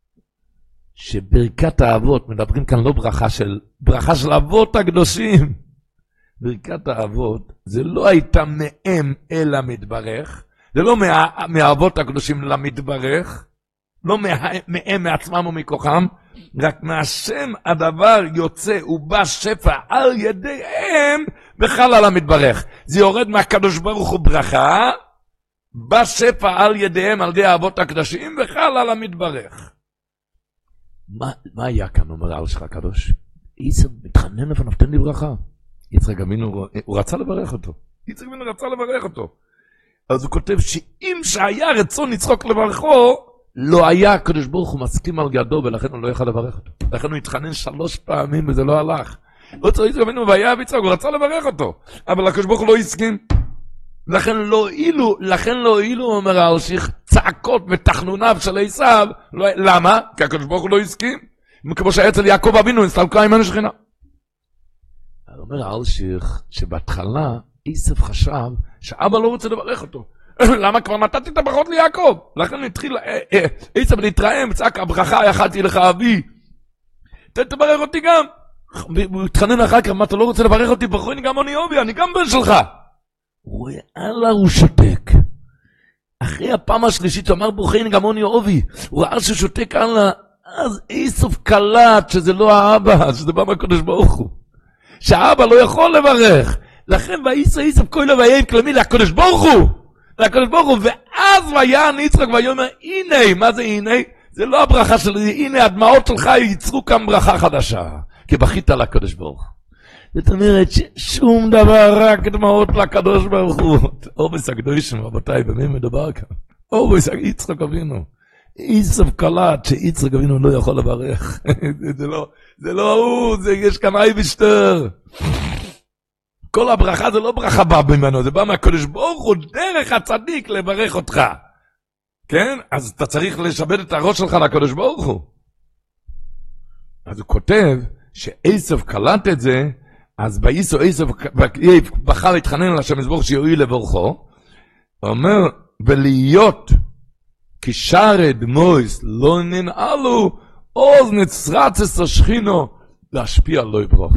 שברכת האבות, מדברים כאן לא ברכה של אבות הקדושים. ברכת האבות, זה לא הייתה מהם אלא מתברך, זה לא מהאבות הקדושים למתברך, לא מהם מעצמם ומכוחם, רק מהשם הדבר יוצא ובא שפע על ידיהם בכלל על המתברך. זה יורד מהקדוש ברוך הוא ברכה, בא שפע על ידיהם על ידי האבות הקדושים בכלל על המתברך. מה היה כאן, אומר אלשיך הקדוש? עשיו מתחנן לפניו, תן לי ברכה. יצחק אבינו, הוא רצה לברך אותו. יצחק אבינו רצה לברך אותו. אז הוא כותב שאם שהיה רצון יצחק לברכו, לא היה הקדוש ברוך הוא מסכים על ידו, ולכן הוא לא יכל לברך אותו. לכן הוא התחנן 3 פעמים וזה לא הלך. לא צריך יצחק והיה ויצחק, הוא רצה לברך אותו. אבל הקדוש ברוך הוא לא הסכים. לכן לא הועילו, אומר האלשיך, צעקות ותחנוניו של עשיו. למה? כי הקדוש ברוך הוא לא הסכים. כמו שהיה אצל יעקב אבינו, נסתלקה ממנו שכינה. אומר האלשיך שבהתחלה עשיו חשב שאבא לא רוצה לברך אותו. למה? כבר נתתי את הברכות ליעקב. לכן התחיל עשיו להתרעם, צעק, הברכה יכלתי לך אבי. תברך אותי גם. הוא התחנן אחר כך, מה אתה לא רוצה לברך אותי? ברכוני גם אני אובי, אני גם בן שלך. הוא ראה הוא שותק. אחרי הפעם השלישית הוא אמר ברכוני גם אני אובי. הוא ראה שהוא שותק הלאה. אז עשיו קלט שזה לא האבא, שזה בא מהקדוש ברוך הוא. שהאבא לא יכול לברך. לכן ועשה עשיו כהן וייבק למי? לקדוש ברוך הוא. לקדוש ברוך הוא, ואז ויען יצחק ויאמר, הנה, מה זה הנה? זה לא הברכה שלי, הנה הדמעות שלך ייצרו כאן ברכה חדשה, כי בכית לקדוש ברוך הוא. זאת אומרת ששום דבר, רק דמעות לקדוש ברוך הוא. אורבס הקדושים, רבותיי, במי מדובר כאן? אורבס יצחק אבינו. איסוף קלט שיצחק אבינו לא יכול לברך. זה לא הוא, יש כאן אייבשטר. כל הברכה זה לא ברכה בא ממנו, זה בא מהקדוש ברוך הוא דרך הצדיק לברך אותך. כן? אז אתה צריך לשבד את הראש שלך לקדוש ברוך הוא. אז הוא כותב שאיסוף קלט את זה, אז באיסו איסוף בחר להתחנן על השם יזברך שיועיל לברכו, הוא אומר, ולהיות כשרד מויס לא ננעלו, עוז נצרצס השכינו, להשפיע לא יברוך.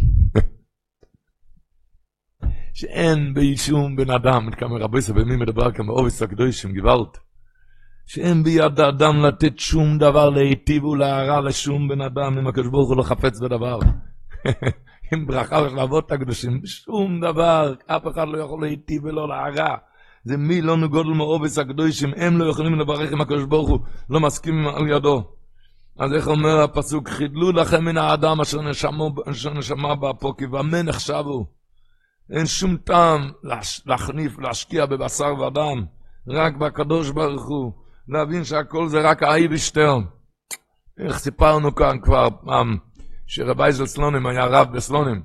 שאין בישום בן אדם, כמה רבי סבמי מדבר כמה אוביס הקדושים גבלת, שאין ביד האדם לתת שום דבר להיטיב ולהרע לשום בן אדם, אם הקדוש ברוך הוא לא חפץ בדבר. עם ברכה וחלבות הקדושים, שום דבר, אף אחד לא יכול להיטיב ולא להרע. זה מי לא נגודל מאובס הקדושים, הם לא יכולים לברך עם הקדוש ברוך הוא, לא מסכימים על ידו. אז איך אומר הפסוק, חידלו לכם מן האדם אשר נשמה באפו, כי במה נחשבו. אין שום טעם להחניף, להשקיע בבשר ודם, רק בקדוש ברוך הוא, להבין שהכל זה רק האייבשטר. איך סיפרנו כאן כבר פעם, שרבי של סלונים היה רב בסלונים.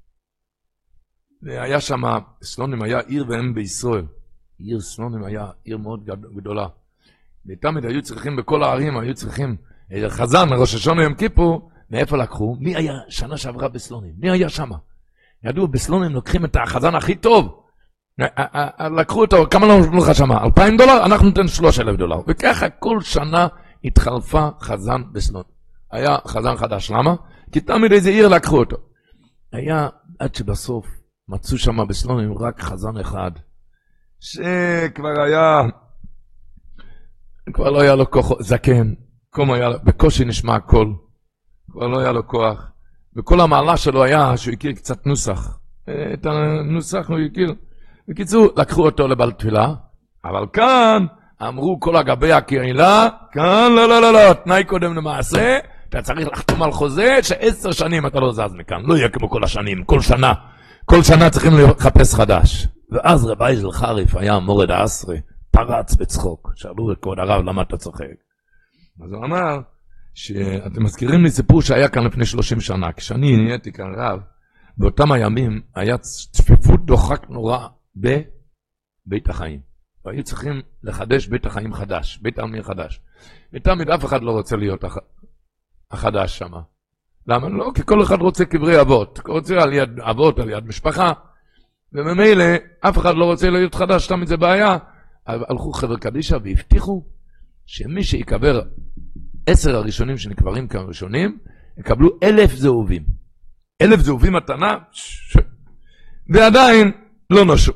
והיה שם, סלונים היה עיר ואם בישראל. עיר סלונים היה עיר מאוד גדולה. ותמיד היו צריכים בכל הערים, היו צריכים חזן, ראש השונה יום כיפור, מאיפה לקחו? מי היה שנה שעברה בסלונים? מי היה שם? ידעו, בסלונים לוקחים את החזן הכי טוב. לקחו אותו, כמה לא נתנו לך שם? $2,000? אנחנו נותן $3,000. וככה כל שנה התחלפה חזן בסלונים. היה חזן חדש, למה? כי תמיד איזה עיר לקחו אותו. היה עד שבסוף מצאו שם בסלונים רק חזן אחד, שכבר היה, כבר לא היה לו כוח, זקן, בקושי נשמע הכל, כבר לא היה לו כוח, וכל המעלה שלו היה שהוא הכיר קצת נוסח, את הנוסח הוא הכיר. בקיצור, לקחו אותו לבעל תפילה, אבל כאן אמרו כל הגבי הקהילה, כאן לא, תנאי קודם למעשה, אתה צריך לחתום על חוזה ש10 שנים אתה לא זז מכאן, לא יהיה כמו כל השנים, כל שנה צריכים לחפש חדש. ואז רבי של חריף היה מורד העשרה, פרץ בצחוק, שאלו את כבוד הרב למה אתה צוחק. אז הוא אמר, שאתם מזכירים לי סיפור שהיה כאן לפני 30 שנה, כשאני נהייתי כאן רב, באותם הימים היה צפיפות דוחק נורא בבית החיים. והיו צריכים לחדש בית החיים חדש, בית העלמין חדש. ותמיד אף אחד לא רוצה להיות החדש שם. למה? לא, כי כל אחד רוצה קברי אבות. רוצה על יד אבות, על יד משפחה. וממילא, אף אחד לא רוצה להיות חדש, תמיד זה בעיה. הלכו חבר קדישה והבטיחו שמי שיקבר 10 הראשונים שנקברים כאן ראשונים, יקבלו 1,000 זהובים. 1,000 זהובים מתנה, ועדיין לא נושו.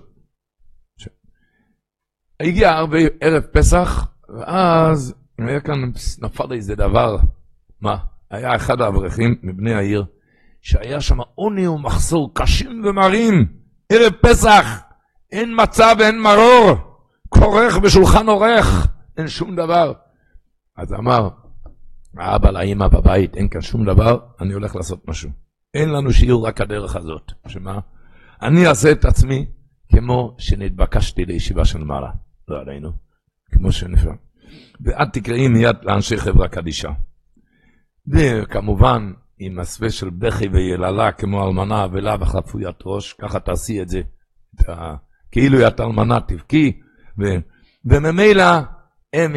הגיע ערב פסח, ואז היה כאן, נפל איזה דבר. מה? היה אחד האברכים מבני העיר, שהיה שם עוני ומחסור קשים ומרים. ערב פסח, אין מצה ואין מרור, כורך בשולחן עורך, אין שום דבר. אז אמר, האבא לאמא בבית, אין כאן שום דבר, אני הולך לעשות משהו. אין לנו שיעור רק הדרך הזאת. שמה? אני אעשה את עצמי כמו שנתבקשתי לישיבה של מעלה. לא עלינו, כמו שנפעל. ואת תקראי מיד לאנשי חברה קדישה. וכמובן, עם הסווה של בכי ויללה כמו אלמנה ולה וחפוית ראש, ככה תעשי את זה. כאילו ית אלמנה תבכי. וממילא הם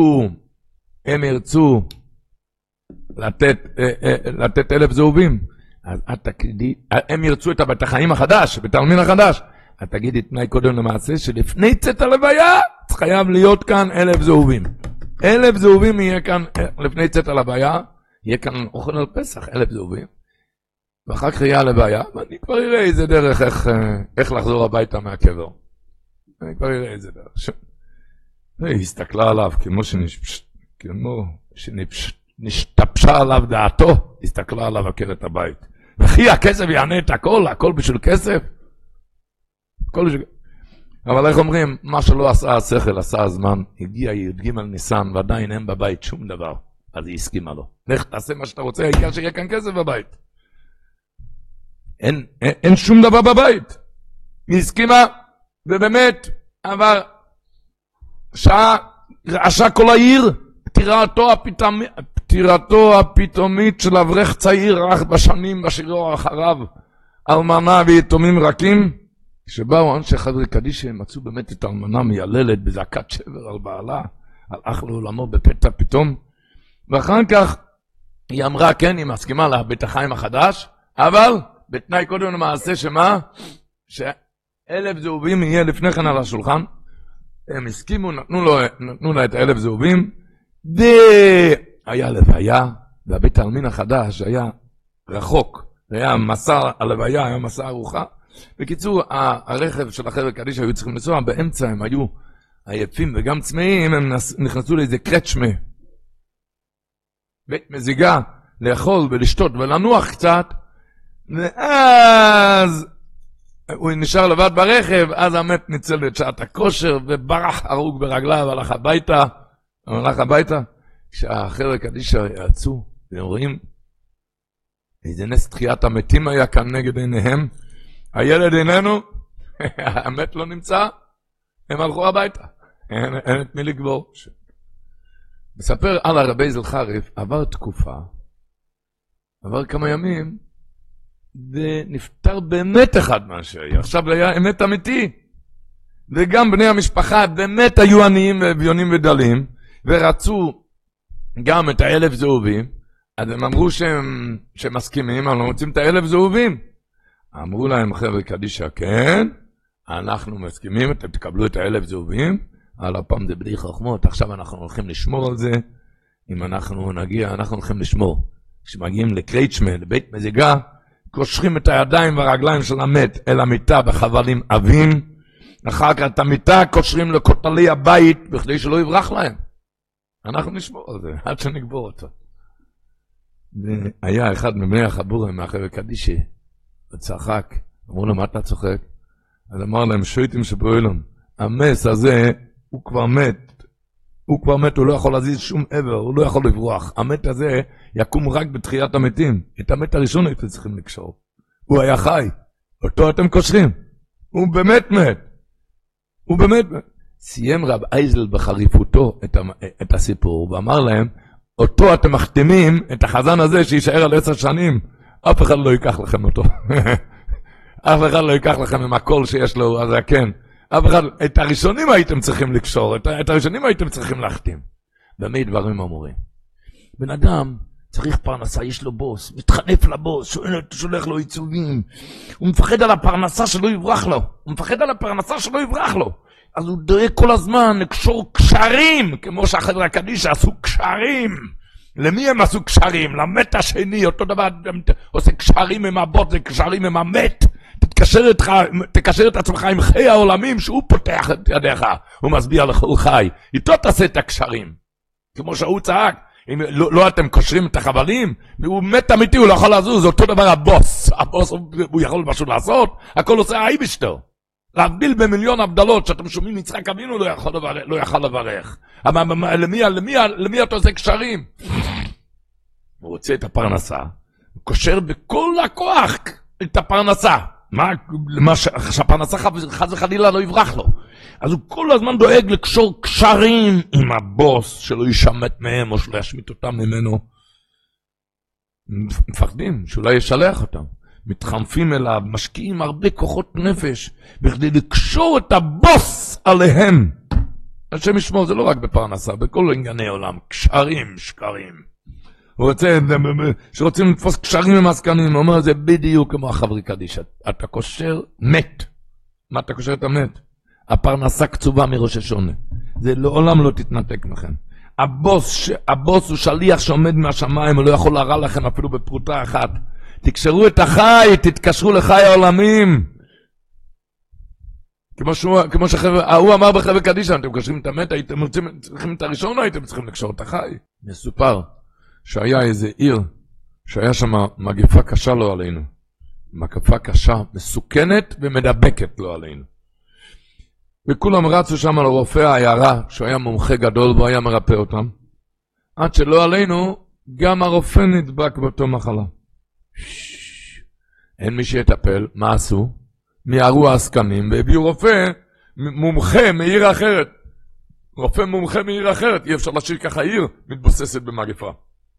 ירצו לתת 1,000 זהובים. אז את תגידי, הם ירצו את בית החיים החדש, בית העלמין החדש. את תגידי תנאי קודם למעשה, שלפני צאת הלוויה, חייב להיות כאן 1,000 זהובים. 1,000 זהובים יהיה כאן, לפני צאת הלוויה, יהיה כאן אוכל על פסח, 1,000 זהובים. ואחר כך יהיה הלוויה, ואני כבר אראה איזה דרך, איך לחזור הביתה מהקבר. אני כבר אראה איזה דרך. היא הסתכלה עליו, כמו שנשתפשה עליו דעתו, הסתכלה עליו עקרת הבית. וכי הכסף יענה את הכל בשביל כסף? אבל איך אומרים, מה שלא עשה השכל, עשה הזמן, הגיע י"ג ניסן, ועדיין אין בבית שום דבר, אז היא הסכימה לו. לך תעשה מה שאתה רוצה, העיקר שיהיה כאן כסף בבית. אין שום דבר בבית. היא הסכימה, ובאמת, עבר שעה, רעשה כל העיר, פטירתו הפתאומית של אברך צעיר, רך בשנים בשירו אחריו, אלמנה ויתומים רכים, כשבאו אנשי חברי קדישא, הם מצאו באמת את האלמנה מייללת בזעקת שבר על בעלה, הלך לעולמו בפתע פתאום, ואחר כך היא אמרה, כן, היא מסכימה לבית החיים החדש, אבל בתנאי קודם למעשה שמה? ש1,000 זהובים יהיה לפני כן על השולחן, הם הסכימו, נתנו לה את 1,000 זהובים, והיה לוויה, והבית העלמין החדש היה רחוק, היה מסע הלוויה, היה מסע ארוחה, בקיצור, הרכב של החבר'ה קדישא היו צריכים לנסוע, באמצע הם היו עייפים וגם צמאים, הם נכנסו לאיזה קרצ'מה, בית מזיגה, לאכול ולשתות ולנוח קצת, ואז הוא נשאר לבד ברכב, אז המת ניצל את שעת הכושר, וברח הרוג ברגליו, הלך הביתה, כשהחבר'ה קדישא יצאו, והם רואים, איזה נס תחיית המתים היה כאן נגד עיניהם, הילד איננו, המת לא נמצא, הם הלכו הביתה, אין את מי לגבור. מספר על הרבי זלחריף, עבר תקופה, עבר כמה ימים, ונפטר באמת אחד מהשאי, עכשיו היה אמת אמיתי, וגם בני המשפחה באמת היו עניים ואביונים ודלים, ורצו גם את 1,000 זהובים, אז הם אמרו שהם מסכימים, אבל לא רוצים את 1,000 זהובים. אמרו להם חבר'ה קדישא, כן, אנחנו מסכימים, אתם תקבלו את 1,000 זהובים, אבל הפעם זה בלי חכמות, עכשיו אנחנו הולכים לשמור על זה, אם אנחנו נגיע, אנחנו הולכים לשמור. כשמגיעים לקרייצ'מה, לבית מזיגה, קושרים את הידיים והרגליים של המת אל המיטה בחבלים עבים, אחר כך את המיטה קושרים לכותלי הבית, בכדי שלא יברח להם. אנחנו נשמור על זה, עד שנגבור אותו. והיה אחד מבני החבורים מהחבר'ה קדישא, וצחק, אמרו לו, מה אתה צוחק? אז אמר להם, שויטים שבאוילון, המס הזה, הוא כבר מת, הוא לא יכול להזיז שום עבר, הוא לא יכול לברוח. המת הזה יקום רק בתחיית המתים. את המת הראשון הייתם צריכים לקשור. הוא היה חי, אותו אתם קושרים. הוא באמת מת. סיים רב אייזל בחריפותו את הסיפור, ואמר להם, אותו אתם מחתימים, את החזן הזה שישאר על 10 שנים, אף אחד לא ייקח לכם אותו. אף אחד לא ייקח לכם עם הכל שיש לו, אז כן. אף אחד, את הראשונים הייתם צריכים לקשור, את הראשונים הייתם צריכים להחתים. במי דברים אמורים. בן אדם צריך פרנסה, יש לו בוס, מתחנף לבוס, שולח לו עיצובים, הוא מפחד על הפרנסה שלא יברח לו, אז הוא דואג כל הזמן לקשור קשרים, כמו שהחבר'ה קדישא עשו קשרים. למי הם עשו קשרים? למת השני, אותו דבר, עושה קשרים עם הבוט, זה קשרים עם המת. תקשר את עצמך עם חיי העולמים, שהוא פותח את ידיך, הוא מסביר לכל חי. איתו תעשה את הקשרים. כמו שהוא צעק, אם לא אתם קושרים את החבלים, הוא מת אמיתי, הוא לא יכול לזוז, אותו דבר הבוס הוא יכול משהו לעשות, הכל עושה האיבשטר. להבדיל במיליון הבדלות, שאתם שומעים יצחק אבינו לא יכול לברך. אבל למי אתה עושה קשרים? הוא רוצה את הפרנסה, הוא קושר בכל הכוח את הפרנסה. שהפרנסה חס וחלילה לא יברח לו. אז הוא כל הזמן דואג לקשור קשרים עם הבוס, שלא ישמט מהם או שלא ישמיט אותם ממנו. מפחדים שאולי ישלח אותם. מתחנפים אליו, משקיעים הרבה כוחות נפש, בכדי לקשור את הבוס עליהם. השם ישמור, זה לא רק בפרנסה, בכל ענייני עולם, קשרים, שקרים. הוא רוצה, שרוצים לתפוס קשרים עם עסקנים, הוא אומר, זה בדיוק כמו החברי קדישא. אתה קושר מת. מה אתה קושר את המת? הפרנסה קצובה מראש השונה. זה לעולם לא תתנתק מכם. הבוס הוא שליח שעומד מהשמיים, הוא לא יכול להרע לכם אפילו בפרוטה אחת. תקשרו את החי, תתקשרו לחי העולמים. כמו שהוא אמר בחבר'ה קדישא, אתם קושרים את המת, הייתם צריכים את הראשון, הייתם צריכים לקשור את החי. מסופר שהיה איזה עיר, שהיה שם מגפה קשה לא עלינו. מגפה קשה, מסוכנת ומדבקת לא עלינו. וכולם רצו שם לרופא העיירה, שהוא היה מומחה גדול והוא היה מרפא אותם. עד שלא עלינו, גם הרופא נדבק באותו מחלה. אין מי שיטפל, מה עשו? מיהרו העסקנים והביאו רופא מומחה מעיר אחרת. רופא מומחה מעיר אחרת, אי אפשר להשאיר ככה עיר מתבוססת במגפה.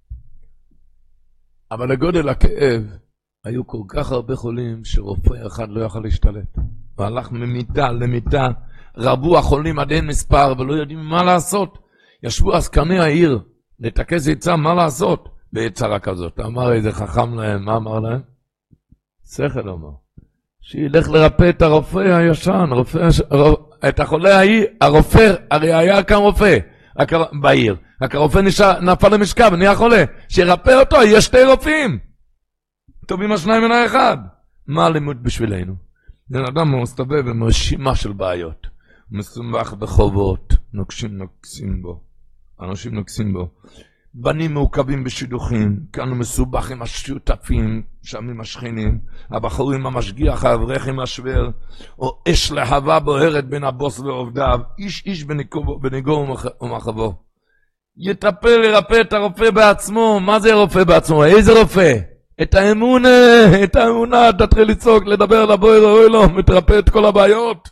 אבל לגודל הכאב, היו כל כך הרבה חולים שרופא אחד לא יכל להשתלט. והלך ממיטה למיטה, רבו החולים עד אין מספר ולא יודעים מה לעשות. ישבו עסקני העיר, לתקס עצה מה לעשות בעצרה כזאת. אמר איזה חכם להם, מה אמר להם? שכל אמר. שילך לרפא את הרופא הישן, את החולה ההיא, הרופא, הרי היה כאן רופא בעיר. רק הרופא נפל למשכב ונהיה חולה. שירפא אותו, יש שתי רופאים. טובים השניים מן האחד. מה הלימוד בשבילנו? בן אדם מסתובב עם רשימה של בעיות. מסומך בחובות, נוקסים בו. אנשים נוקסים בו. בנים מעוקבים בשידוכים, כאן הוא מסובך עם השותפים, שם עם השכנים, הבחורים המשגיח, האברך עם השוור, או אש להבה בוערת בין הבוס ועובדיו, איש בניגו ומחבו. יטפל לרפא את הרופא בעצמו. מה זה רופא בעצמו? איזה רופא? את האמונה, תתחיל לצעוק, לדבר, לבוער, אוי לו, מתרפא את כל הבעיות.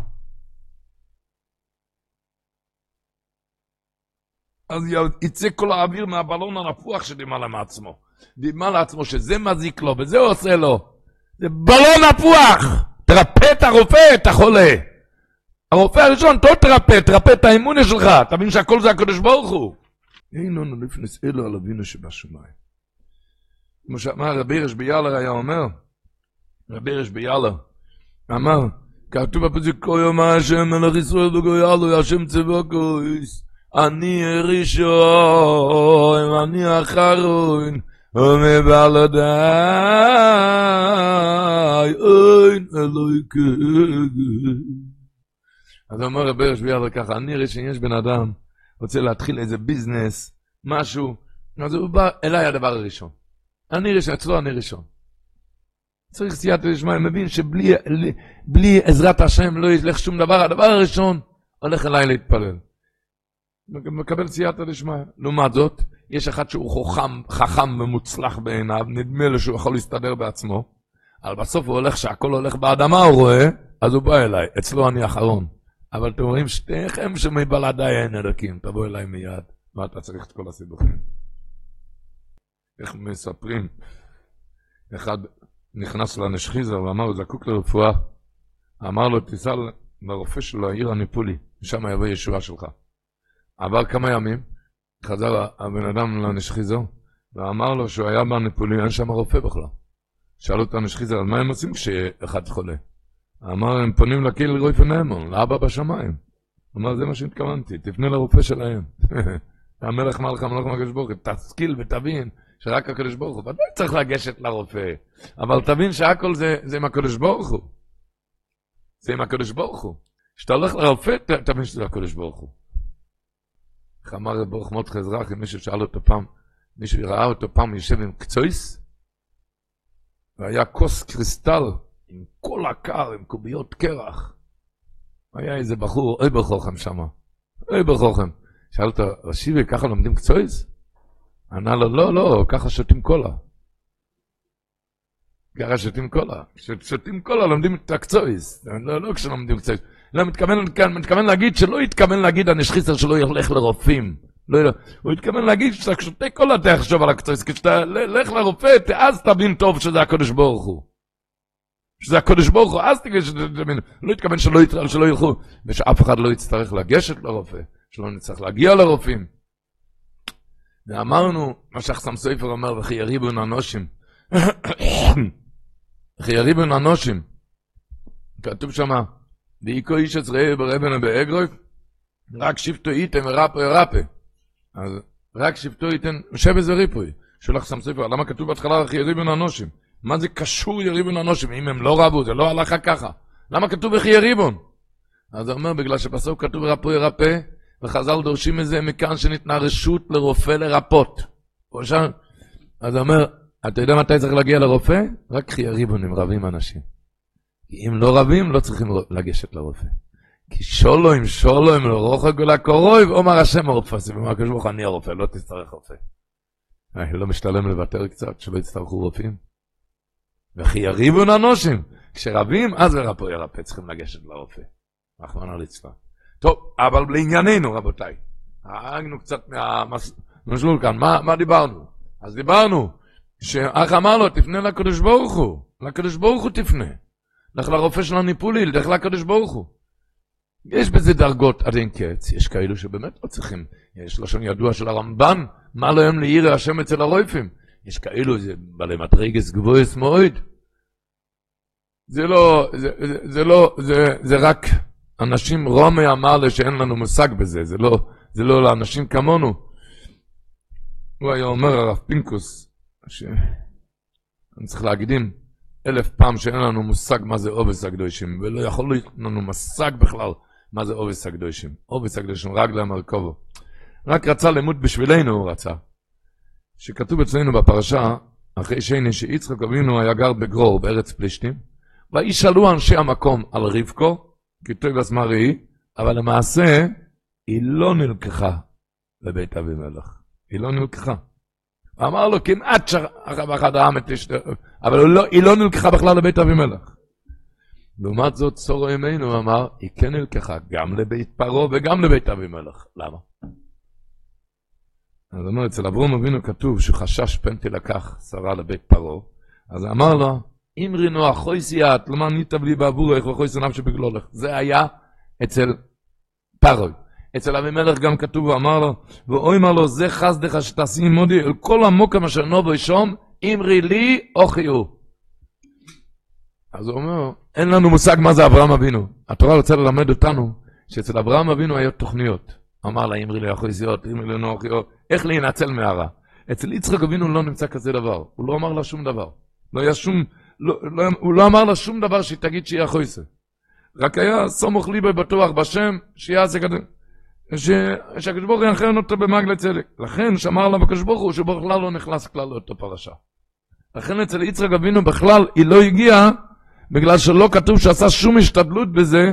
אז יצא כל האוויר מהבלון הנפוח שדימה מעצמו. דימה לעצמו שזה מזיק לו, וזה עושה לו. זה בלון נפוח! תרפא את הרופא, את החולה. הרופא הראשון, תרפא את האמונה שלך. תבין שהכל זה הקדוש ברוך הוא. אין לנו לפנס אלו על אבינו שבשמיים. כמו שאמר רבי ירש ביאלר היה אומר, רבי ירש ביאלר, אמר, כתוב בפסוק כה יאמר השם מלך ישראל וגואלו, השם צבקות, אני ראשון, אני אחרון, ומבלעדיי אין אלוהים. אז אומר רבי ירש ביאלר ככה, אני ראשון, יש בן אדם, רוצה להתחיל איזה ביזנס, משהו, אז הוא בא אליי הדבר הראשון. אני ראשון, אצלו אני ראשון. צריך סייעתא דשמיא, מבין שבלי עזרת השם לא ילך שום דבר, הדבר הראשון הולך אליי להתפלל. מקבל סייעתא דשמיא. לעומת זאת, יש אחד שהוא חכם ומוצלח בעיניו, נדמה לו שהוא יכול להסתדר בעצמו, אבל בסוף הוא הולך, שהכל הולך באדמה הוא רואה, אז הוא בא אליי, אצלו אני אחרון. אבל אתם רואים שתיכם שמבלעדיי אין אלוקים, תבוא אליי מיד, מה אתה צריך את כל הסיבוכים? איך מספרים? אחד נכנס לנשחיזר ואמר לו, זקוק לרפואה. אמר לו, תיסע לרופא שלו, העיר הניפולי, ושם יבוא ישועה שלך. עבר כמה ימים, חזר הבן אדם לנשחיזר, ואמר לו שהוא היה בניפולי, אין שם רופא בכלל. שאל אותו הנשחיזר, אז מה הם עושים כשאחד חולה? אמר, הם פונים לקהיל רויפא נאמון, לאבא בשמיים. אמר, זה מה שהתכוונתי, תפנה לרופא שלהם. המלך מלך המלך הקדוש ברוך הוא, תשכיל ותבין שרק הקדוש ברוך הוא, ודאי צריך לגשת לרופא, אבל תבין שהכל זה עם הקדוש ברוך הוא. זה עם הקדוש ברוך הוא. כשאתה הולך לרופא, תבין שזה הקדוש ברוך הוא. איך אמר רב ברוך מרדכי אזרחי, מישהו שאל אותו פעם, מישהו ראה אותו פעם יושב עם קצויס, והיה כוס קריסטל, עם כל הקר, עם קוביות קרח. היה איזה בחור, אוי בחוכם שמה, אוי בחוכם. שאל אותו, רשיבי, ככה לומדים קצויס? ענה לו, לא, ככה שותים קולה. ככה שותים קולה. כששותים קולה לומדים את הקצויס. לא כשלומדים קצויס. לא, מתכוון להגיד שלא יתכוון להגיד הנשחיסר שלא ילך לרופאים. הוא יתכוון להגיד שאתה שותה קולה תחשוב על הקצויס. כשאתה לך לרופא, אז תבין טוב שזה הקדוש ברוך הוא. שזה הקדוש ברוך הוא, אז תגיד שתבין. לא יתכוון שלא ילכו. ושאף אחד לא יצטרך לגשת לרופא. שלא נצטרך להגיע לרופאים. ואמרנו, מה שחסם סופר אומר, וכי יריבון אנושים. וכי יריבון אנושים. כתוב שמה, ואיקו איש עזרעי ברבנה באגרוי, רק שבטו איתן ורפא. אז רק שבטו איתן, שבז וריפוי. שולח חסם סופר, למה כתוב בהתחלה, וכי יריבון אנושים? מה זה קשור יריבון אנושים? אם הם לא רבו, זה לא הלכה ככה. למה כתוב וכי יריבון? אז הוא אומר, בגלל שבסוף כתוב רפא, וחז"ל דורשים מזה מכאן שניתנה רשות לרופא לרפות. אז הוא אומר, אתה יודע מתי צריך להגיע לרופא? רק חי הריבונים רבים אנשים. כי אם לא רבים, לא צריכים לגשת לרופא. כי שולוים לרוחק ולקורוי, ואומר השם הרופא, ואומר הקדוש ברוך הוא, אני הרופא, לא תצטרך רופא. לא משתלם לוותר קצת, שלא יצטרכו רופאים. וכי יריבו ננושים, כשרבים, אז ירפא, צריכים לגשת לרופא. רחמנא ליצלן. טוב, אבל לענייננו, רבותיי, הרגנו קצת מהמשלול כאן, מה דיברנו? אז דיברנו, שאח אמר לו, תפנה לקדוש ברוך הוא תפנה. לך לרופא של הניפולי, לך לקדוש ברוך הוא. יש בזה דרגות עד אין קץ, יש כאלו שבאמת לא צריכים, יש לשון ידוע של הרמב"ן, מה להם לירא השם אצל הרופאים, יש כאלו, זה בעלי מדרגס גבוהס מאוד, זה רק אנשים, רומי אמר לי שאין לנו מושג בזה, זה לא לאנשים כמונו, הוא היה אומר הרב פינקוס, שאני צריך להקדים 1000 פעם שאין לנו מושג מה זה עובס הקדושים, ולא יכול להיות לנו מושג בכלל מה זה עובס הקדושים. עובס הקדושים, רגלה מרכובו. רק רצה למות בשבילנו, הוא רצה. שכתוב אצלנו בפרשה, אחרי שני שיצחק אבינו היה גר בגרור בארץ פלישתים, וישאלו אנשי המקום על רבקו, כתוב אסמרי, אבל למעשה היא לא נלקחה לבית אבימלך. היא לא נלקחה. אמר לו, כמעט שאחד העם את אשתו, אבל היא לא נלקחה בכלל לבית אבימלך. לעומת זאת, צורו ימינו אמר, היא כן נלקחה גם לבית פרעה וגם לבית אבימלך. למה? אז אומר, אצל אברהם אבינו כתוב שחשש פן תלקח שרה לבית פרעה, אז אמר לו, אמרי נוח חויסיית, למה ניתב לי בעבורך וחויסי נפשי בגלולך. זה היה אצל פרעה. אצל אבימלך גם כתוב, הוא אמר לו, ואוי אמר לו, זה חסדך שתעשי עמודי, אל כל המוקם אשר נובו ישום, אמרי לי אוכיו. אז הוא אומר, אין לנו מושג מה זה אברהם אבינו. התורה רוצה ללמד אותנו, שאצל אברהם אבינו היו תוכניות. אמר לה, אמרי לי אוכיו, אמרי לי אוכיו, איך להינצל מהרע. אצל יצחק אבינו לא נמצא כזה דבר. הוא לא אמר לה שום דבר. הוא לא אמר לה שום דבר שהיא תגיד שהיא אוכיו. רק היה סמוך ליבי בטוח בשם, שיעשה כזה. שהקדוש ברוך הוא ינחם אותו במעגל צדק. לכן שמר עליו הקדוש ברוך הוא שבכלל לא נכנס כלל לאותו פרשה. לכן אצל יצחק אבינו בכלל היא לא הגיעה, בגלל שלא כתוב שעשה שום השתדלות בזה,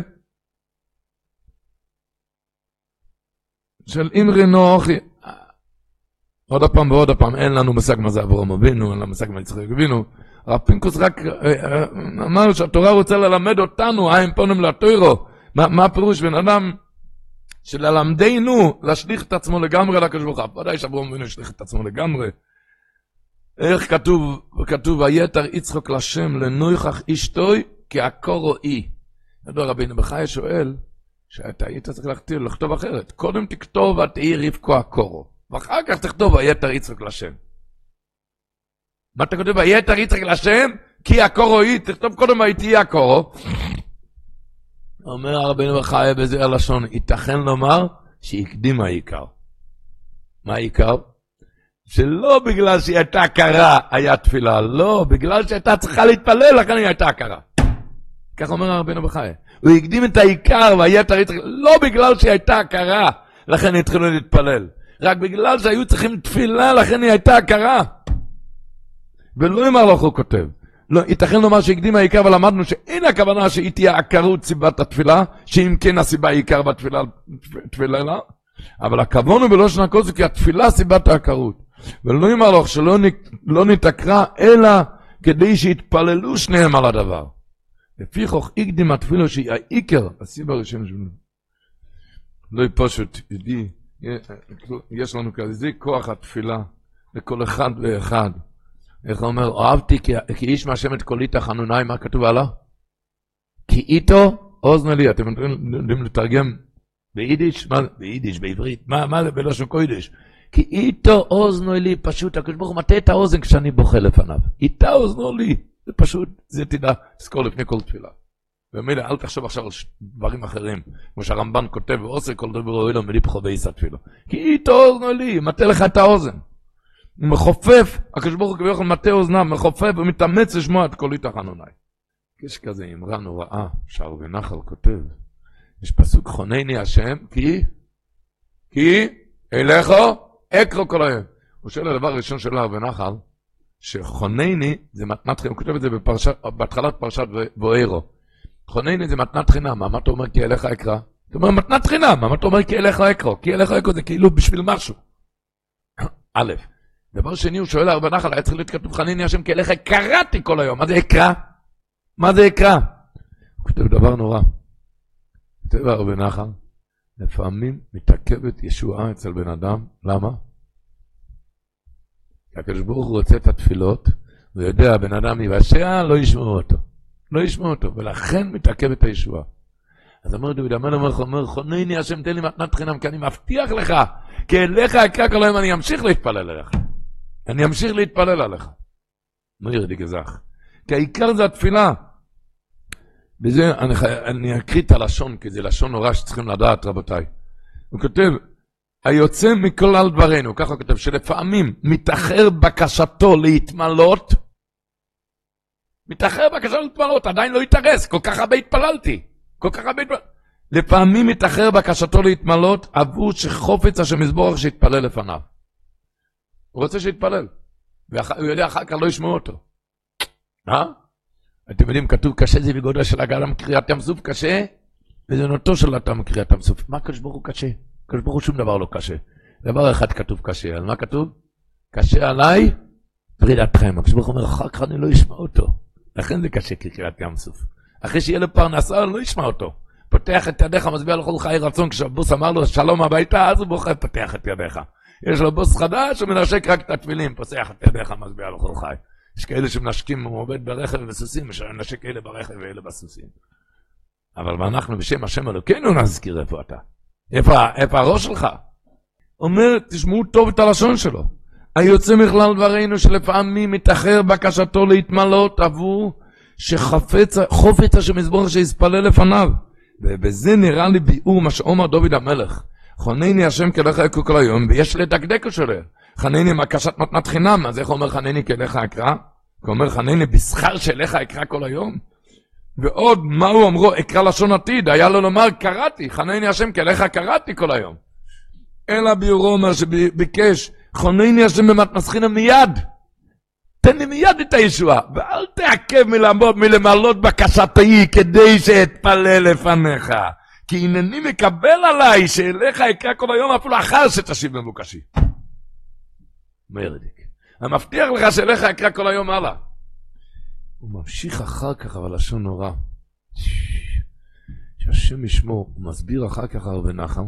של אמרי נוחי. עוד פעם ועוד פעם, אין לנו מושג מה זה אברהם אבינו, אין לנו מושג מה יצחק אבינו. הרב פינקוס רק אמר שהתורה רוצה ללמד אותנו, הם פונים לתוירו. מה הפירוש בין אדם שללמדנו להשליך את עצמו לגמרי לקדוש ברוך הוא. ודאי שאברהם אבינו השליך את עצמו לגמרי. איך כתוב, היתר יצחק לשם לנויחך אשתוי כי הקורו אי. ידוע רבינו בחיי שואל, שאתה היית צריך לכתוב אחרת. קודם תכתוב ותהי רבקו הקורו, ואחר כך תכתוב היתר יצחק לשם. מה אתה כותב? היתר יצחק לשם כי הקורו אי, תכתוב קודם הייתי הקורו. אומר רבינו בחיי בזה הלשון, ייתכן לומר שהקדים העיקר. מה העיקר? שלא בגלל שהיא הייתה קרה היה תפילה, לא, בגלל שהייתה צריכה להתפלל, לכן היא הייתה קרה. כך אומר רבינו בחיי. הוא הקדים את העיקר והיתר יצחק, לא בגלל שהיא הייתה קרה, לכן התחילו להתפלל. רק בגלל שהיו צריכים תפילה, לכן היא הייתה קרה. ולא אמר לך הוא כותב. לא, ייתכן לומר שהקדים העיקר, אבל למדנו שאין הכוונה שהיא תהיה עקרות סיבת התפילה, שאם כן הסיבה העיקר בתפילה, תפילה, אבל הכוון הוא בלושן הקודש כי התפילה סיבת העקרות. ולא אמר לך שלא נתקרא, אלא כדי שיתפללו שניהם על הדבר. לפי כך הקדים התפילה שהיא העיקר, הסיבה הראשון שלנו. לא פשוט, ידידי, יש לנו כזה כוח התפילה לכל אחד ואחד. איך הוא אומר, אוהבתי כי איש מהשם את קולי תחנוני, מה כתוב עליו? כי איתו אוזן לי, אתם יודעים לתרגם ביידיש? מה? ביידיש, בעברית, מה זה בלשון קודש? כי איתו אוזנו לי, פשוט, הקדוש ברוך הוא מטה את האוזן כשאני בוכה לפניו. איתה אוזנו לי, זה פשוט, זה תדע, תזכור לפני כל תפילה. ומילא, אל תחשוב עכשיו על דברים אחרים, כמו שהרמב"ן כותב, ועושה כל דבר רואי לו מליפחו בעיסה תפילה. כי איתו אוזנו לי, מטה לך את האוזן. הוא מחופף, הקדוש ברוך הוא כביכול מטה אוזנם, מחופף ומתאמץ לשמוע את קולי תחנוני. יש כזה אמרה נוראה, שר ונחל כותב, יש פסוק חונני השם, כי אליכו אקרו כל היום. הוא שואל הדבר הראשון של שר ונחל, שחונני, זה מתחיל, הוא כותב את זה בהתחלת פרשת ואירו. חונני זה מתנת חינם, מה אתה אומר כי אליך אקרא? אתה אומר מתנת חינם, מה אתה אומר כי אליך אקרא? כי אליך אקרא זה כאילו בשביל משהו. א', דבר שני הוא שואל הרבה נחל, היה צריך להיות כתוב חנני השם כי אליך קראתי כל היום, מה זה אקרא? מה זה אקרא? הוא כותב דבר נורא. כותב הרבה נחל, לפעמים מתעכבת ישועה אצל בן אדם, למה? הקדוש ברוך הוא רוצה את התפילות, הוא יודע, הבן אדם יבשע, לא ישמעו אותו. לא ישמעו אותו, ולכן מתעכבת הישועה. אז אמר דוד המלך, אומר, חונני השם תן לי מתנת חינם, כי אני מבטיח לך, כי אליך אקרא כל היום, אני אמשיך להתפלל עליך. אני אמשיך להתפלל עליך. לא ירדי גזח. כי העיקר זה התפילה. בזה אני אקריא את הלשון, כי זה לשון נורא שצריכים לדעת, רבותיי. הוא כותב, היוצא מכל על דברנו, ככה הוא כותב, שלפעמים מתאחר בקשתו להתמלות, מתאחר בקשתו להתמלות, עדיין לא יתארס, כל כך הרבה התפללתי, כל כך הרבה התפללתי. לפעמים מתאחר בקשתו להתמלות, עבור שחופץ השם יזבורך שיתפלל לפניו. הוא רוצה שיתפלל, והוא יודע אחר כך לא ישמעו אותו. אתם יודעים, כתוב קשה זה בגודל של אדם קריאת ים סוף קשה, וזה נותו של אדם קריאת ים סוף. מה הקדוש ברוך הוא קשה? הקדוש ברוך הוא שום דבר לא קשה. דבר אחד כתוב קשה, על מה כתוב? קשה עליי, פרידתכם. הקדוש ברוך הוא אומר, אחר כך אני לא אשמע אותו. לכן זה קשה כקריאת ים סוף. אחרי שיהיה לו פרנסה, אני לא אשמע אותו. פותח את ידיך, מצביע לכל חיי רצון, כשהבוס אמר לו שלום הביתה, אז הוא בוחר פותח את ידיך. יש לו בוס חדש, הוא מנשק רק את התפילים, פותח את ידיך, מצביע לכל חי. יש כאלה שמנשקים, הוא עובד ברכב ובסוסים, יש נשק כאלה ברכב ואלה בסוסים. אבל אנחנו בשם השם אלוקינו נזכיר איפה אתה. איפה הראש שלך? אומר, תשמעו טוב את הלשון שלו. היוצא מכלל דברינו שלפעמים מתאחר בקשתו להתמלות עבור שחופץ השם יזבורך שיספלל לפניו. ובזה נראה לי ביאור מה שאומר דוד המלך. חונני השם כלך אקרא כל היום, ויש לדקדק שלו. חנני מקשת מתנת חינם, אז איך אומר חנני כלך אקרא? הוא אומר חנני בשכר שלך אקרא כל היום. ועוד מה הוא אמרו, אקרא לשון עתיד, היה לו לומר קראתי, חנני השם כלך קראתי כל היום. אלא ביאורו אומר שביקש, חונני השם במתנת חינם מיד. תן לי מיד את הישועה, ואל תעכב מלמלות בקשתי כדי שאתפלל לפניך. כי הנני מקבל עליי שאליך אקרא כל היום אפילו אחר שתשיב מבוקשי. מרדיק. אני מבטיח לך שאליך אקרא כל היום הלאה. הוא ממשיך אחר כך, אבל לשון נורא. שהשם ישמור, הוא מסביר אחר כך הרבה נחם.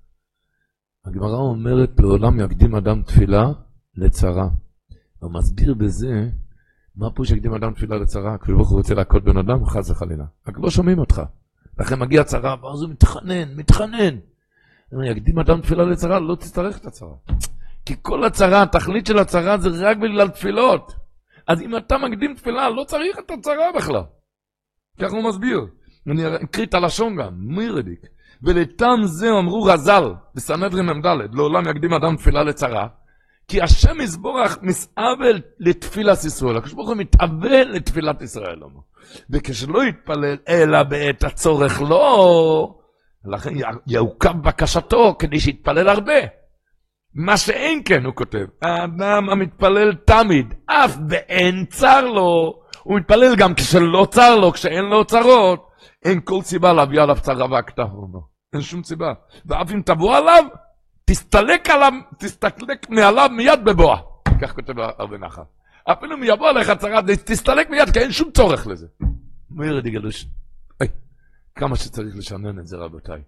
הגמרא אומרת, לעולם יקדים אדם תפילה לצרה. הוא מסביר בזה, מה פה שיקדים אדם תפילה לצרה? כשהוא רוצה להכות בן אדם, חס וחלילה. רק לא שומעים אותך. לכן מגיע צרה, ואז הוא מתחנן. יקדים אדם תפילה לצרה, לא תצטרך את הצרה. כי כל הצרה, התכלית של הצרה זה רק בגלל תפילות. אז אם אתה מקדים תפילה, לא צריך את הצרה בכלל. כך הוא מסביר. אני אקריא את הלשון גם, מרדיק. ולתם זה אמרו רז"ל, בסנהדרין מ"ד, לעולם יקדים אדם תפילה לצרה, כי השם יזבורך מסעבל לתפילת ישראל. הקדוש ברוך הוא מתאבל לתפילת ישראל. וכשלא יתפלל אלא בעת הצורך לא, לכן יעוכב בקשתו כדי שיתפלל הרבה. מה שאין כן, הוא כותב, האדם המתפלל תמיד, אף באין צר לו, הוא מתפלל גם כשלא צר לו, כשאין לו צרות, אין כל סיבה להביא עליו צרה והקטה, אין שום סיבה. ואף אם תבוא עליו, תסתלק מעליו מיד בבוא. כך כותב הרבה נחל. אפילו אם יבוא עליך צרה, תסתלק מיד, כי אין שום צורך לזה. מרד יגלוש. כמה שצריך לשנן את זה, רבותיי.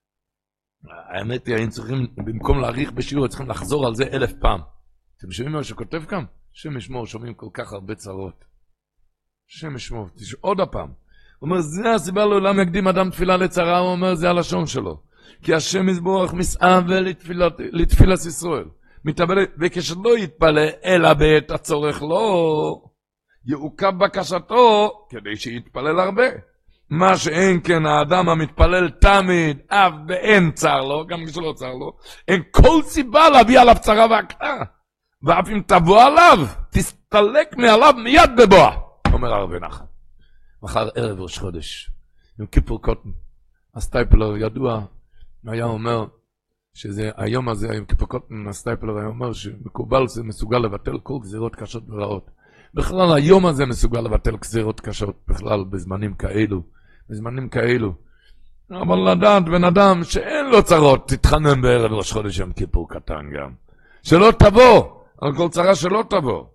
האמת היא, צריכים, במקום להאריך בשיעור, צריכים לחזור על זה 1000 פעם. אתם שומעים מה שכותב כאן? שם ישמור, שומעים כל כך הרבה צרות. שם ישמור, עוד הפעם. הוא אומר, זה הסיבה לעולם יקדים אדם תפילה לצרה, הוא אומר, זה הלשון שלו. כי השם יזבורך מסעבל לתפילת ישראל. מתאבל, וכשלא יתפלל, אלא בעת הצורך לא, יעוכב בקשתו, כדי שיתפלל הרבה. מה שאין כן האדם המתפלל תמיד, אף באין צר לו, גם כשלא צר לו, אין כל סיבה להביא עליו צרה והקטה. ואף אם תבוא עליו, תסתלק מעליו מיד בבוא. אומר הרבה נחל. מחר ערב ראש חודש, עם כיפור קוטן. הסטייפלר ידוע, היה אומר, שזה היום הזה, עם כיפור קוטן, הסטייפלר היה אומר, שמקובל זה מסוגל לבטל כל גזירות קשות ורעות. בכלל היום הזה מסוגל לבטל גזירות קשות, בכלל בזמנים כאלו, בזמנים כאלו. אבל לדעת בן אדם שאין לו צרות, תתחנן בערב ראש חודש יום כיפור קטן גם. שלא תבוא, על כל צרה שלא תבוא.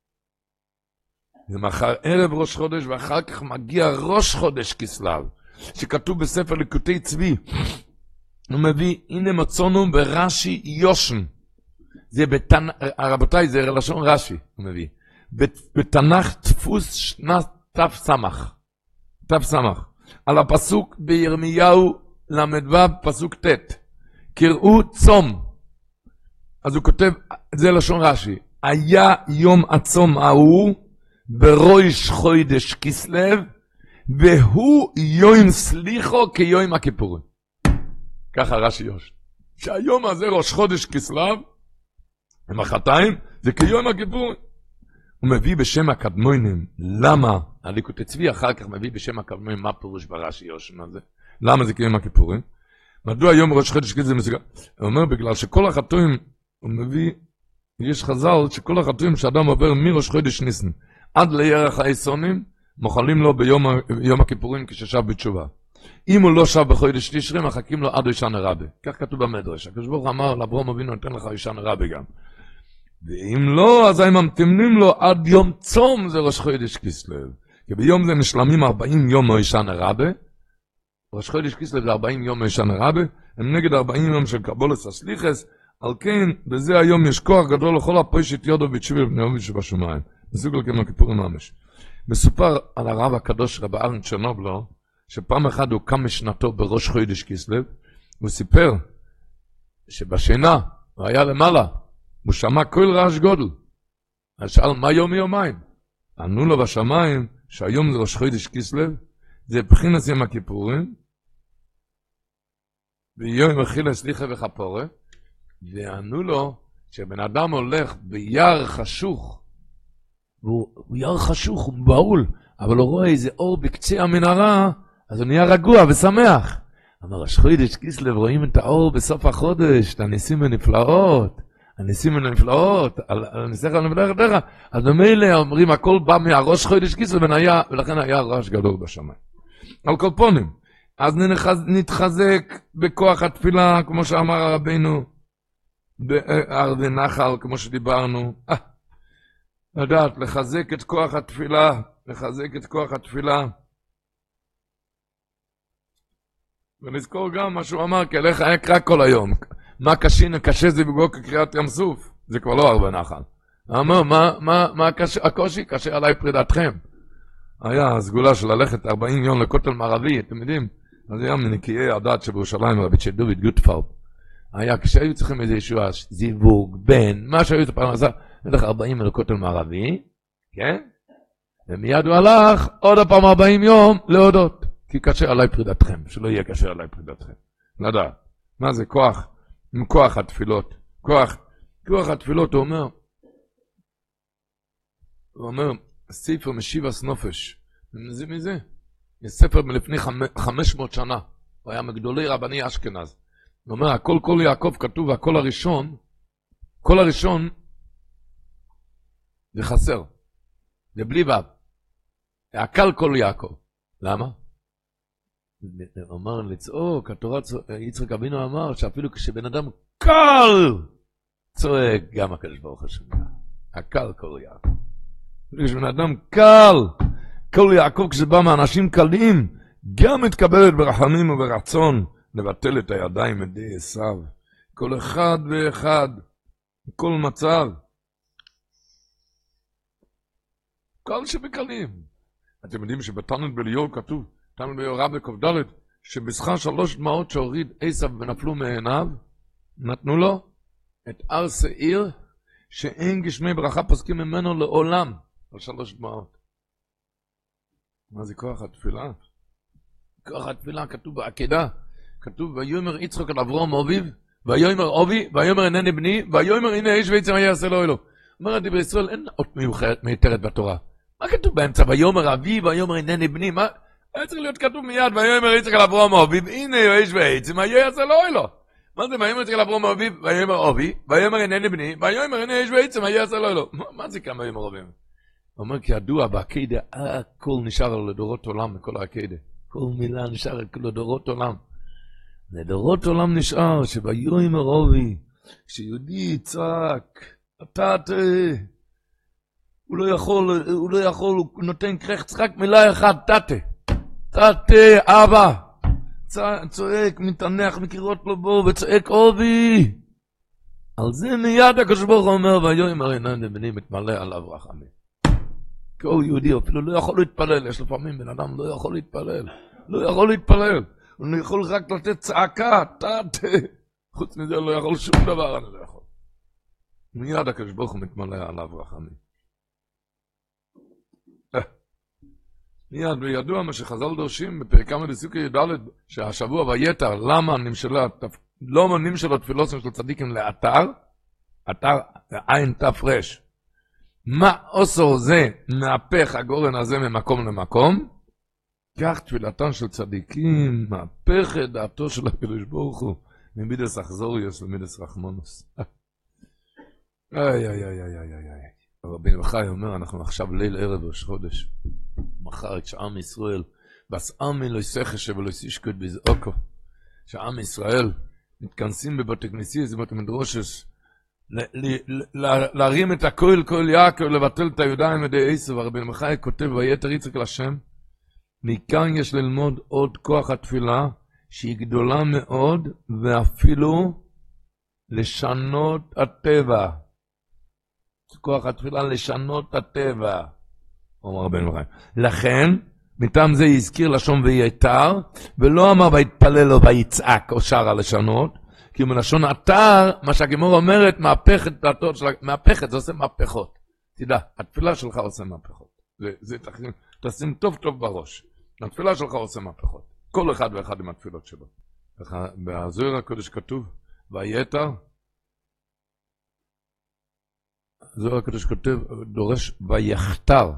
ומחר ערב ראש חודש, ואחר כך מגיע ראש חודש כסלו, שכתוב בספר ליקוטי צבי. הוא מביא, הנה מצאנו ברש"י יושן. זה רבותיי, זה לשון רש"י, הוא מביא. בתנ"ך דפוס שנת תף סמך. על הפסוק בירמיהו למדו פסוק ט' קראו צום. אז הוא כותב, זה לשון רש"י, היה יום הצום ההוא בראש חודש כסלו, והוא יום סליחו כיום הכיפורים. ככה רש"י יוש. שהיום הזה ראש חודש כסלו, ומחרתיים, זה כיום הכיפורים. הוא מביא בשם הקדמונים, למה? הליקוטי צבי אחר כך מביא בשם הקדמונים, מה פירוש ברש"י יושן הזה? למה זה כיום הכיפורים? מדוע היום ראש חודש כסלו מסוגל? הוא אומר, בגלל שכל החטאים, הוא מביא, יש חז"ל שכל החטאים שאדם עובר מראש חודש ניסן, עד לירח האסונים, מוחלים לו ביום הכיפורים כששב בתשובה. אם הוא לא שב בחודש תשרי, מחכים לו עד ישן רבה. כך כתוב במדרש. הקדוש ברוך הוא אמר לאברהם אבינו, נותן לך ישן רבה גם. ואם לא, אז הם ממתינים לו עד יום צום, זה ראש חודש כסלו. כי ביום זה נשלמים 40 יום מישן רבה. ראש חודש כסלו זה 40 יום מישן רבה. הם נגד 40 יום של קבולת הסליחס. על כן, בזה היום יש כוח גדול לכל הפוישת יודו בתשובה לבני עובי שבשמיים. מסוג לכם הכיפורים ממש. מסופר על הרב הקדוש רב ארן צ'רנובלו, שפעם אחד הוא קם משנתו בראש חודש כסלו, הוא סיפר שבשינה הוא היה למעלה, הוא שמע כל רעש גודל. אז שאל מה יום יומיים? ענו לו בשמיים שהיום זה ראש חודש כסלו, זה בחינת יום הכיפורים, ויום אכילה סליחה וכפורה, וענו לו שבן אדם הולך ביער חשוך, והוא יער חשוך, הוא בהול, אבל הוא רואה איזה אור בקצה המנהרה, אז הוא נהיה רגוע ושמח. אמר, ראש חודש כסלו, רואים את האור בסוף החודש, את הניסים הנפלאות, על הניסים הנפלאות, אז במילא אומרים, הכל בא מהראש חודש כסלו, ולכן היה רעש גדול בשמיים. על כל פונים, אז נתחזק בכוח התפילה, כמו שאמר רבינו, בארדי נחל, כמו שדיברנו, לדעת, לחזק את כוח התפילה, ונזכור גם מה שהוא אמר, כי הלך היה קרא כל היום. מה קשה זה בגלל קריאת ים סוף? זה כבר לא הרבה נחל. אמר, מה הקושי? קשה עליי פרידתכם. היה הסגולה של ללכת 40 יום לכותל מערבי, אתם יודעים? אז היה מנקיי הדת שבירושלים, רבי דוד גוטפלד. היה כשהיו צריכים איזה ישועה, זיווג, בן, מה שהיו צריכים לעשות, הלך 40 לכותל מערבי, כן? ומיד הוא הלך עוד הפעם 40 יום להודות. כי קשה עליי פרידתכם, שלא יהיה קשה עליי פרידתכם. לדעת, מה זה כוח? כוח התפילות. כוח התפילות, הוא אומר, ספר משיבס נופש. זה מזה. יש ספר מלפני 500 שנה. הוא היה מגדולי רבני אשכנז. הוא אומר, הכל כל יעקב כתוב, והכל הראשון, זה חסר. זה בלי וו. הקל כל יעקב. למה? הוא אמר לצעוק, התורה יצחק אבינו אמר שאפילו כשבן אדם קל צועק, גם הקדוש ברוך הוא שומע. הקל כל יעקב. אפילו כשבן אדם קל, כל יעקב כשבא מאנשים קלים, גם מתקבלת ברחמים וברצון לבטל את הידיים ידי עשיו. כל אחד ואחד, כל מצב. קל שבקלים. אתם יודעים שבתנ"ך בליאור כתוב, תנו ביורא בק"ד, שבשכר 3 דמעות שהוריד עשיו ונפלו מעיניו, נתנו לו את הר שעיר, שאין גשמי ברכה פוסקים ממנו לעולם, על 3 דמעות. מה זה כוח התפילה? כוח התפילה כתוב בעקדה, כתוב ויאמר יצחק אל אברהם אביו, ויאמר אבי, ויאמר הנני בני, ויאמר הנה איש ועצם יעשה לו אלוה. אומר דברי ישראל, אין אות מיותרת בתורה. מה כתוב באמצע? ויאמר אבי, ויאמר הנני בני, מה? היה צריך להיות כתוב מיד, ויאמר יצחק אל אברהם אביו, הנה איש ועצם יעשה לו אלוה. מה זה? ויאמר יצחק אל אברהם אביו, ויאמר אבי, ויאמר הנני בני, ויאמר הנה איש ועצם יעשה לו אלוה. מה זה כאן ויאמר אביו? הוא אומר כי ידוע בעקדה, הכל נשאר לדורות עולם מכל העקדה. כל מילה נשאר לדורות עולם. לדורות עולם נשאר שביום ערובי, כשיהודי יצעק, אתה תראה, הוא לא יכול, הוא נותן קרחץ רק מילה אחת, תתה, אבא. צועק, מתענח מקירות לבו וצועק עובי. על זה מיד הקדוש ברוך הוא אומר, והיום הרעינן לבני מתמלא עליו רחמים. כל יהודי אפילו לא יכול להתפלל, יש לפעמים בן אדם לא יכול להתפלל. הוא יכול רק לתת צעקה, חוץ מזה לא יכול שום דבר, אני לא יכול. מיד הקדוש ברוך הוא מתמלא עליו רחמים. מיד, וידוע מה שחז"ל דורשים בפרק כמה דסוקי י"ד, שהשבוע ויתר, למה לא נמשלו תפילוסים של צדיקים לאתר, אתר עין תפרש. מה עושו זה מהפך הגורן הזה ממקום למקום? כך תפילתן של צדיקים, מהפך את דעתו של הקדוש ברוך הוא, ממידס אכזוריוס למידס רחמונוס. איי. רבי נחמן אומר, אנחנו עכשיו ליל ערב ראש חודש. מחר כשעם ישראל, בס עמי לא יסחש ולא יסישקות בזעוקו. שעם ישראל מתכנסים בבתי כנסיות, זה בתי מדרושש, להרים את הכל, כל יעקב, לבטל את הידיים ידי עשו, ורבי נחמן כותב, ויתר יצחק לשם, מכאן יש ללמוד עוד כוח התפילה, שהיא גדולה מאוד, ואפילו לשנות הטבע. כוח התפילה לשנות הטבע, אומר בן מראים. לכן, מטעם זה יזכיר לשון ויתר, ולא אמר ויתפלל או ויצעק או שרה לשנות, כי מלשון אתר, מה שהגמרא אומרת, מהפכת, זה עושה מהפכות. תדע, התפילה שלך עושה מהפכות. זה תשים טוב בראש. התפילה שלך עושה מהפכות. כל אחד ואחד עם התפילות שלו. בזוהר הקודש כתוב, ויתר, זוהר הקדוש כותב, דורש ויחתר,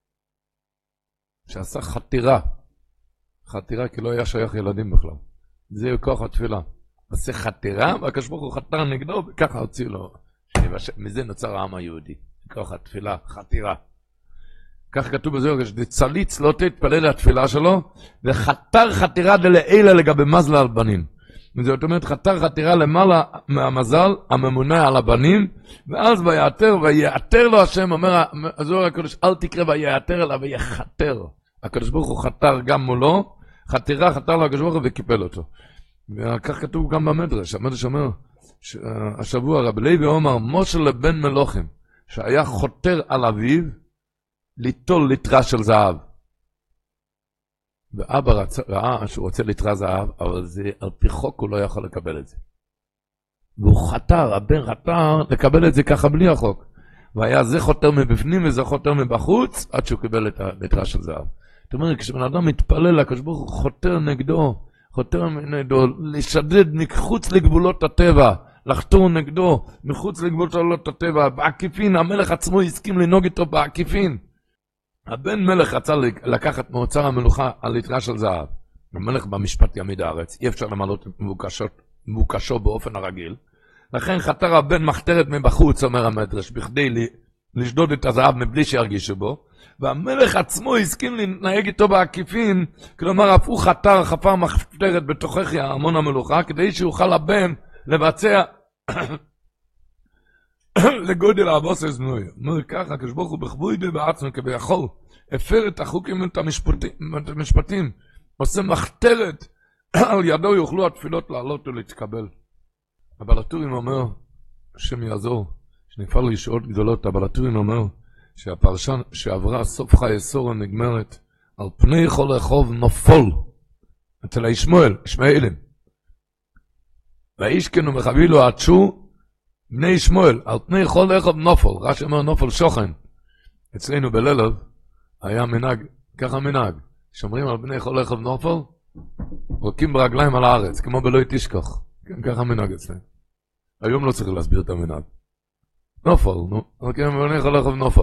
שעשה חתירה כי לא היה שייך ילדים בכלל. זה כוח התפילה. עשה חתירה, והקדוש ברוך הוא חתר נגדו, וככה הוציא לו. מזה נוצר העם היהודי. כוח התפילה, חתירה. כך כתוב בזוהר, שצליץ לא תתפלל לתפילה שלו, וחתר חתירה דלעילה לגבי מזל על בנים. זאת אומרת, חתירה למעלה מהמזל, הממונה על הבנים, ואז ויעתר לו השם, אומר הזוהר הקדוש, אל תקרא ויעתר אלא ויחתר. הקדוש ברוך הוא חתר גם מולו, חתר לו הקדוש ברוך הוא וקיפל אותו. וכך כתוב גם במדרש, המדרש אומר, השבוע רב לוי אומר, משה לבן מלוכים, שהיה חותר על אביו, ליטול ליטרה של זהב. ואבא ראה שהוא רוצה ליטרה זהב, אבל זה על פי חוק הוא לא יכול לקבל את זה. והוא חתר, הבן חתר לקבל את זה ככה בלי החוק. והיה זה חותר מבפנים וזה חותר מבחוץ, עד שהוא קיבל את הליטרה של זהב. זאת אומרת, כשבן אדם מתפלל, הקדוש ברוך הוא חותר נגדו, לשדד מחוץ לגבולות הטבע, לחתור נגדו, מחוץ לגבולות הטבע, בעקיפין, המלך עצמו הסכים לנהוג איתו בעקיפין. הבן מלך רצה לקחת מאוצר המלוכה על ליטרה של זהב. המלך במשפט ימיד הארץ, אי אפשר למלות את מבוקשו באופן הרגיל. לכן חתר הבן מחתרת מבחוץ, אומר המדרש, בכדי לשדוד את הזהב מבלי שירגישו בו. והמלך עצמו הסכים לנהג איתו בעקיפין, כלומר אף הוא חפר מחתרת בתוכך ארמון המלוכה, כדי שיוכל הבן לבצע לגודל האבוס הזנוי. אומר ככה, כשברוך הוא בכבוי די בעצמו כביכול, הפר את החוקים ואת המשפטים, עושה מחתרת, על ידו יוכלו התפילות לעלות ולהתקבל. אבל הטורים אומר, השם יעזור, שנפעל רשעות גדולות, אבל הטורים אומר, שהפרשן שעברה סוף חיי סורה נגמרת, על פני כל רחוב נופל, אצל ישמעאלים. והאיש כנו מחבילו עדשו, בני ישמעאל, על פני כל רחוב נופל, רש"י אומר נופל שוכן. אצלנו בללוב היה מנהג, ככה מנהג, שומרים על בני כל רחוב נופל, רוקים ברגליים על הארץ, כמו בלא תשכח. כן, ככה מנהג אצלנו. היום לא צריך להסביר את המנהג. נופל, רוקים בני כל רחוב נופל.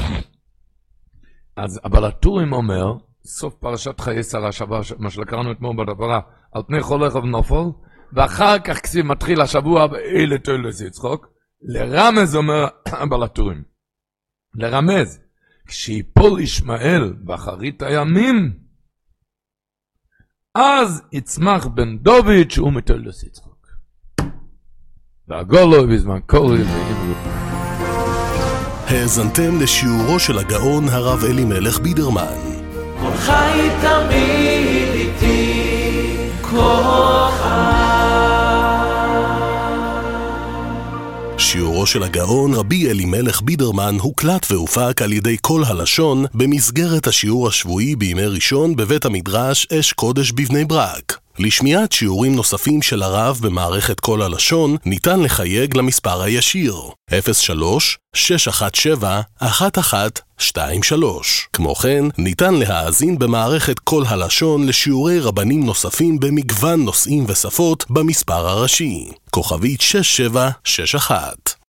אז אבל הטורים אומר, סוף פרשת חיי שרה שווה, מה שלקראנו אתמול בדברה, על פני כל רחוב נופל, ואחר כך כסיב מתחיל השבוע באלה תולס יצחוק, לרמז אומר בלטורים, לרמז, כשיפול ישמעאל באחרית הימים, אז יצמח בן דוד שהוא מתולדות יצחק. והגולו בזמן קוראים ואמרו. האזנתם לשיעורו של הגאון הרב אלימלך בידרמן. כל חי תמיד איתי, כל שיעורו של הגאון רבי אלימלך בידרמן הוקלט והופק על ידי כל הלשון במסגרת השיעור השבועי בימי ראשון בבית המדרש אש קודש בבני ברק. לשמיעת שיעורים נוספים של הרב במערכת כל הלשון ניתן לחייג למספר הישיר 03-617-1123. כמו כן, ניתן להאזין במערכת כל הלשון לשיעורי רבנים נוספים במגוון נושאים ושפות במספר הראשי, כוכבית 6761.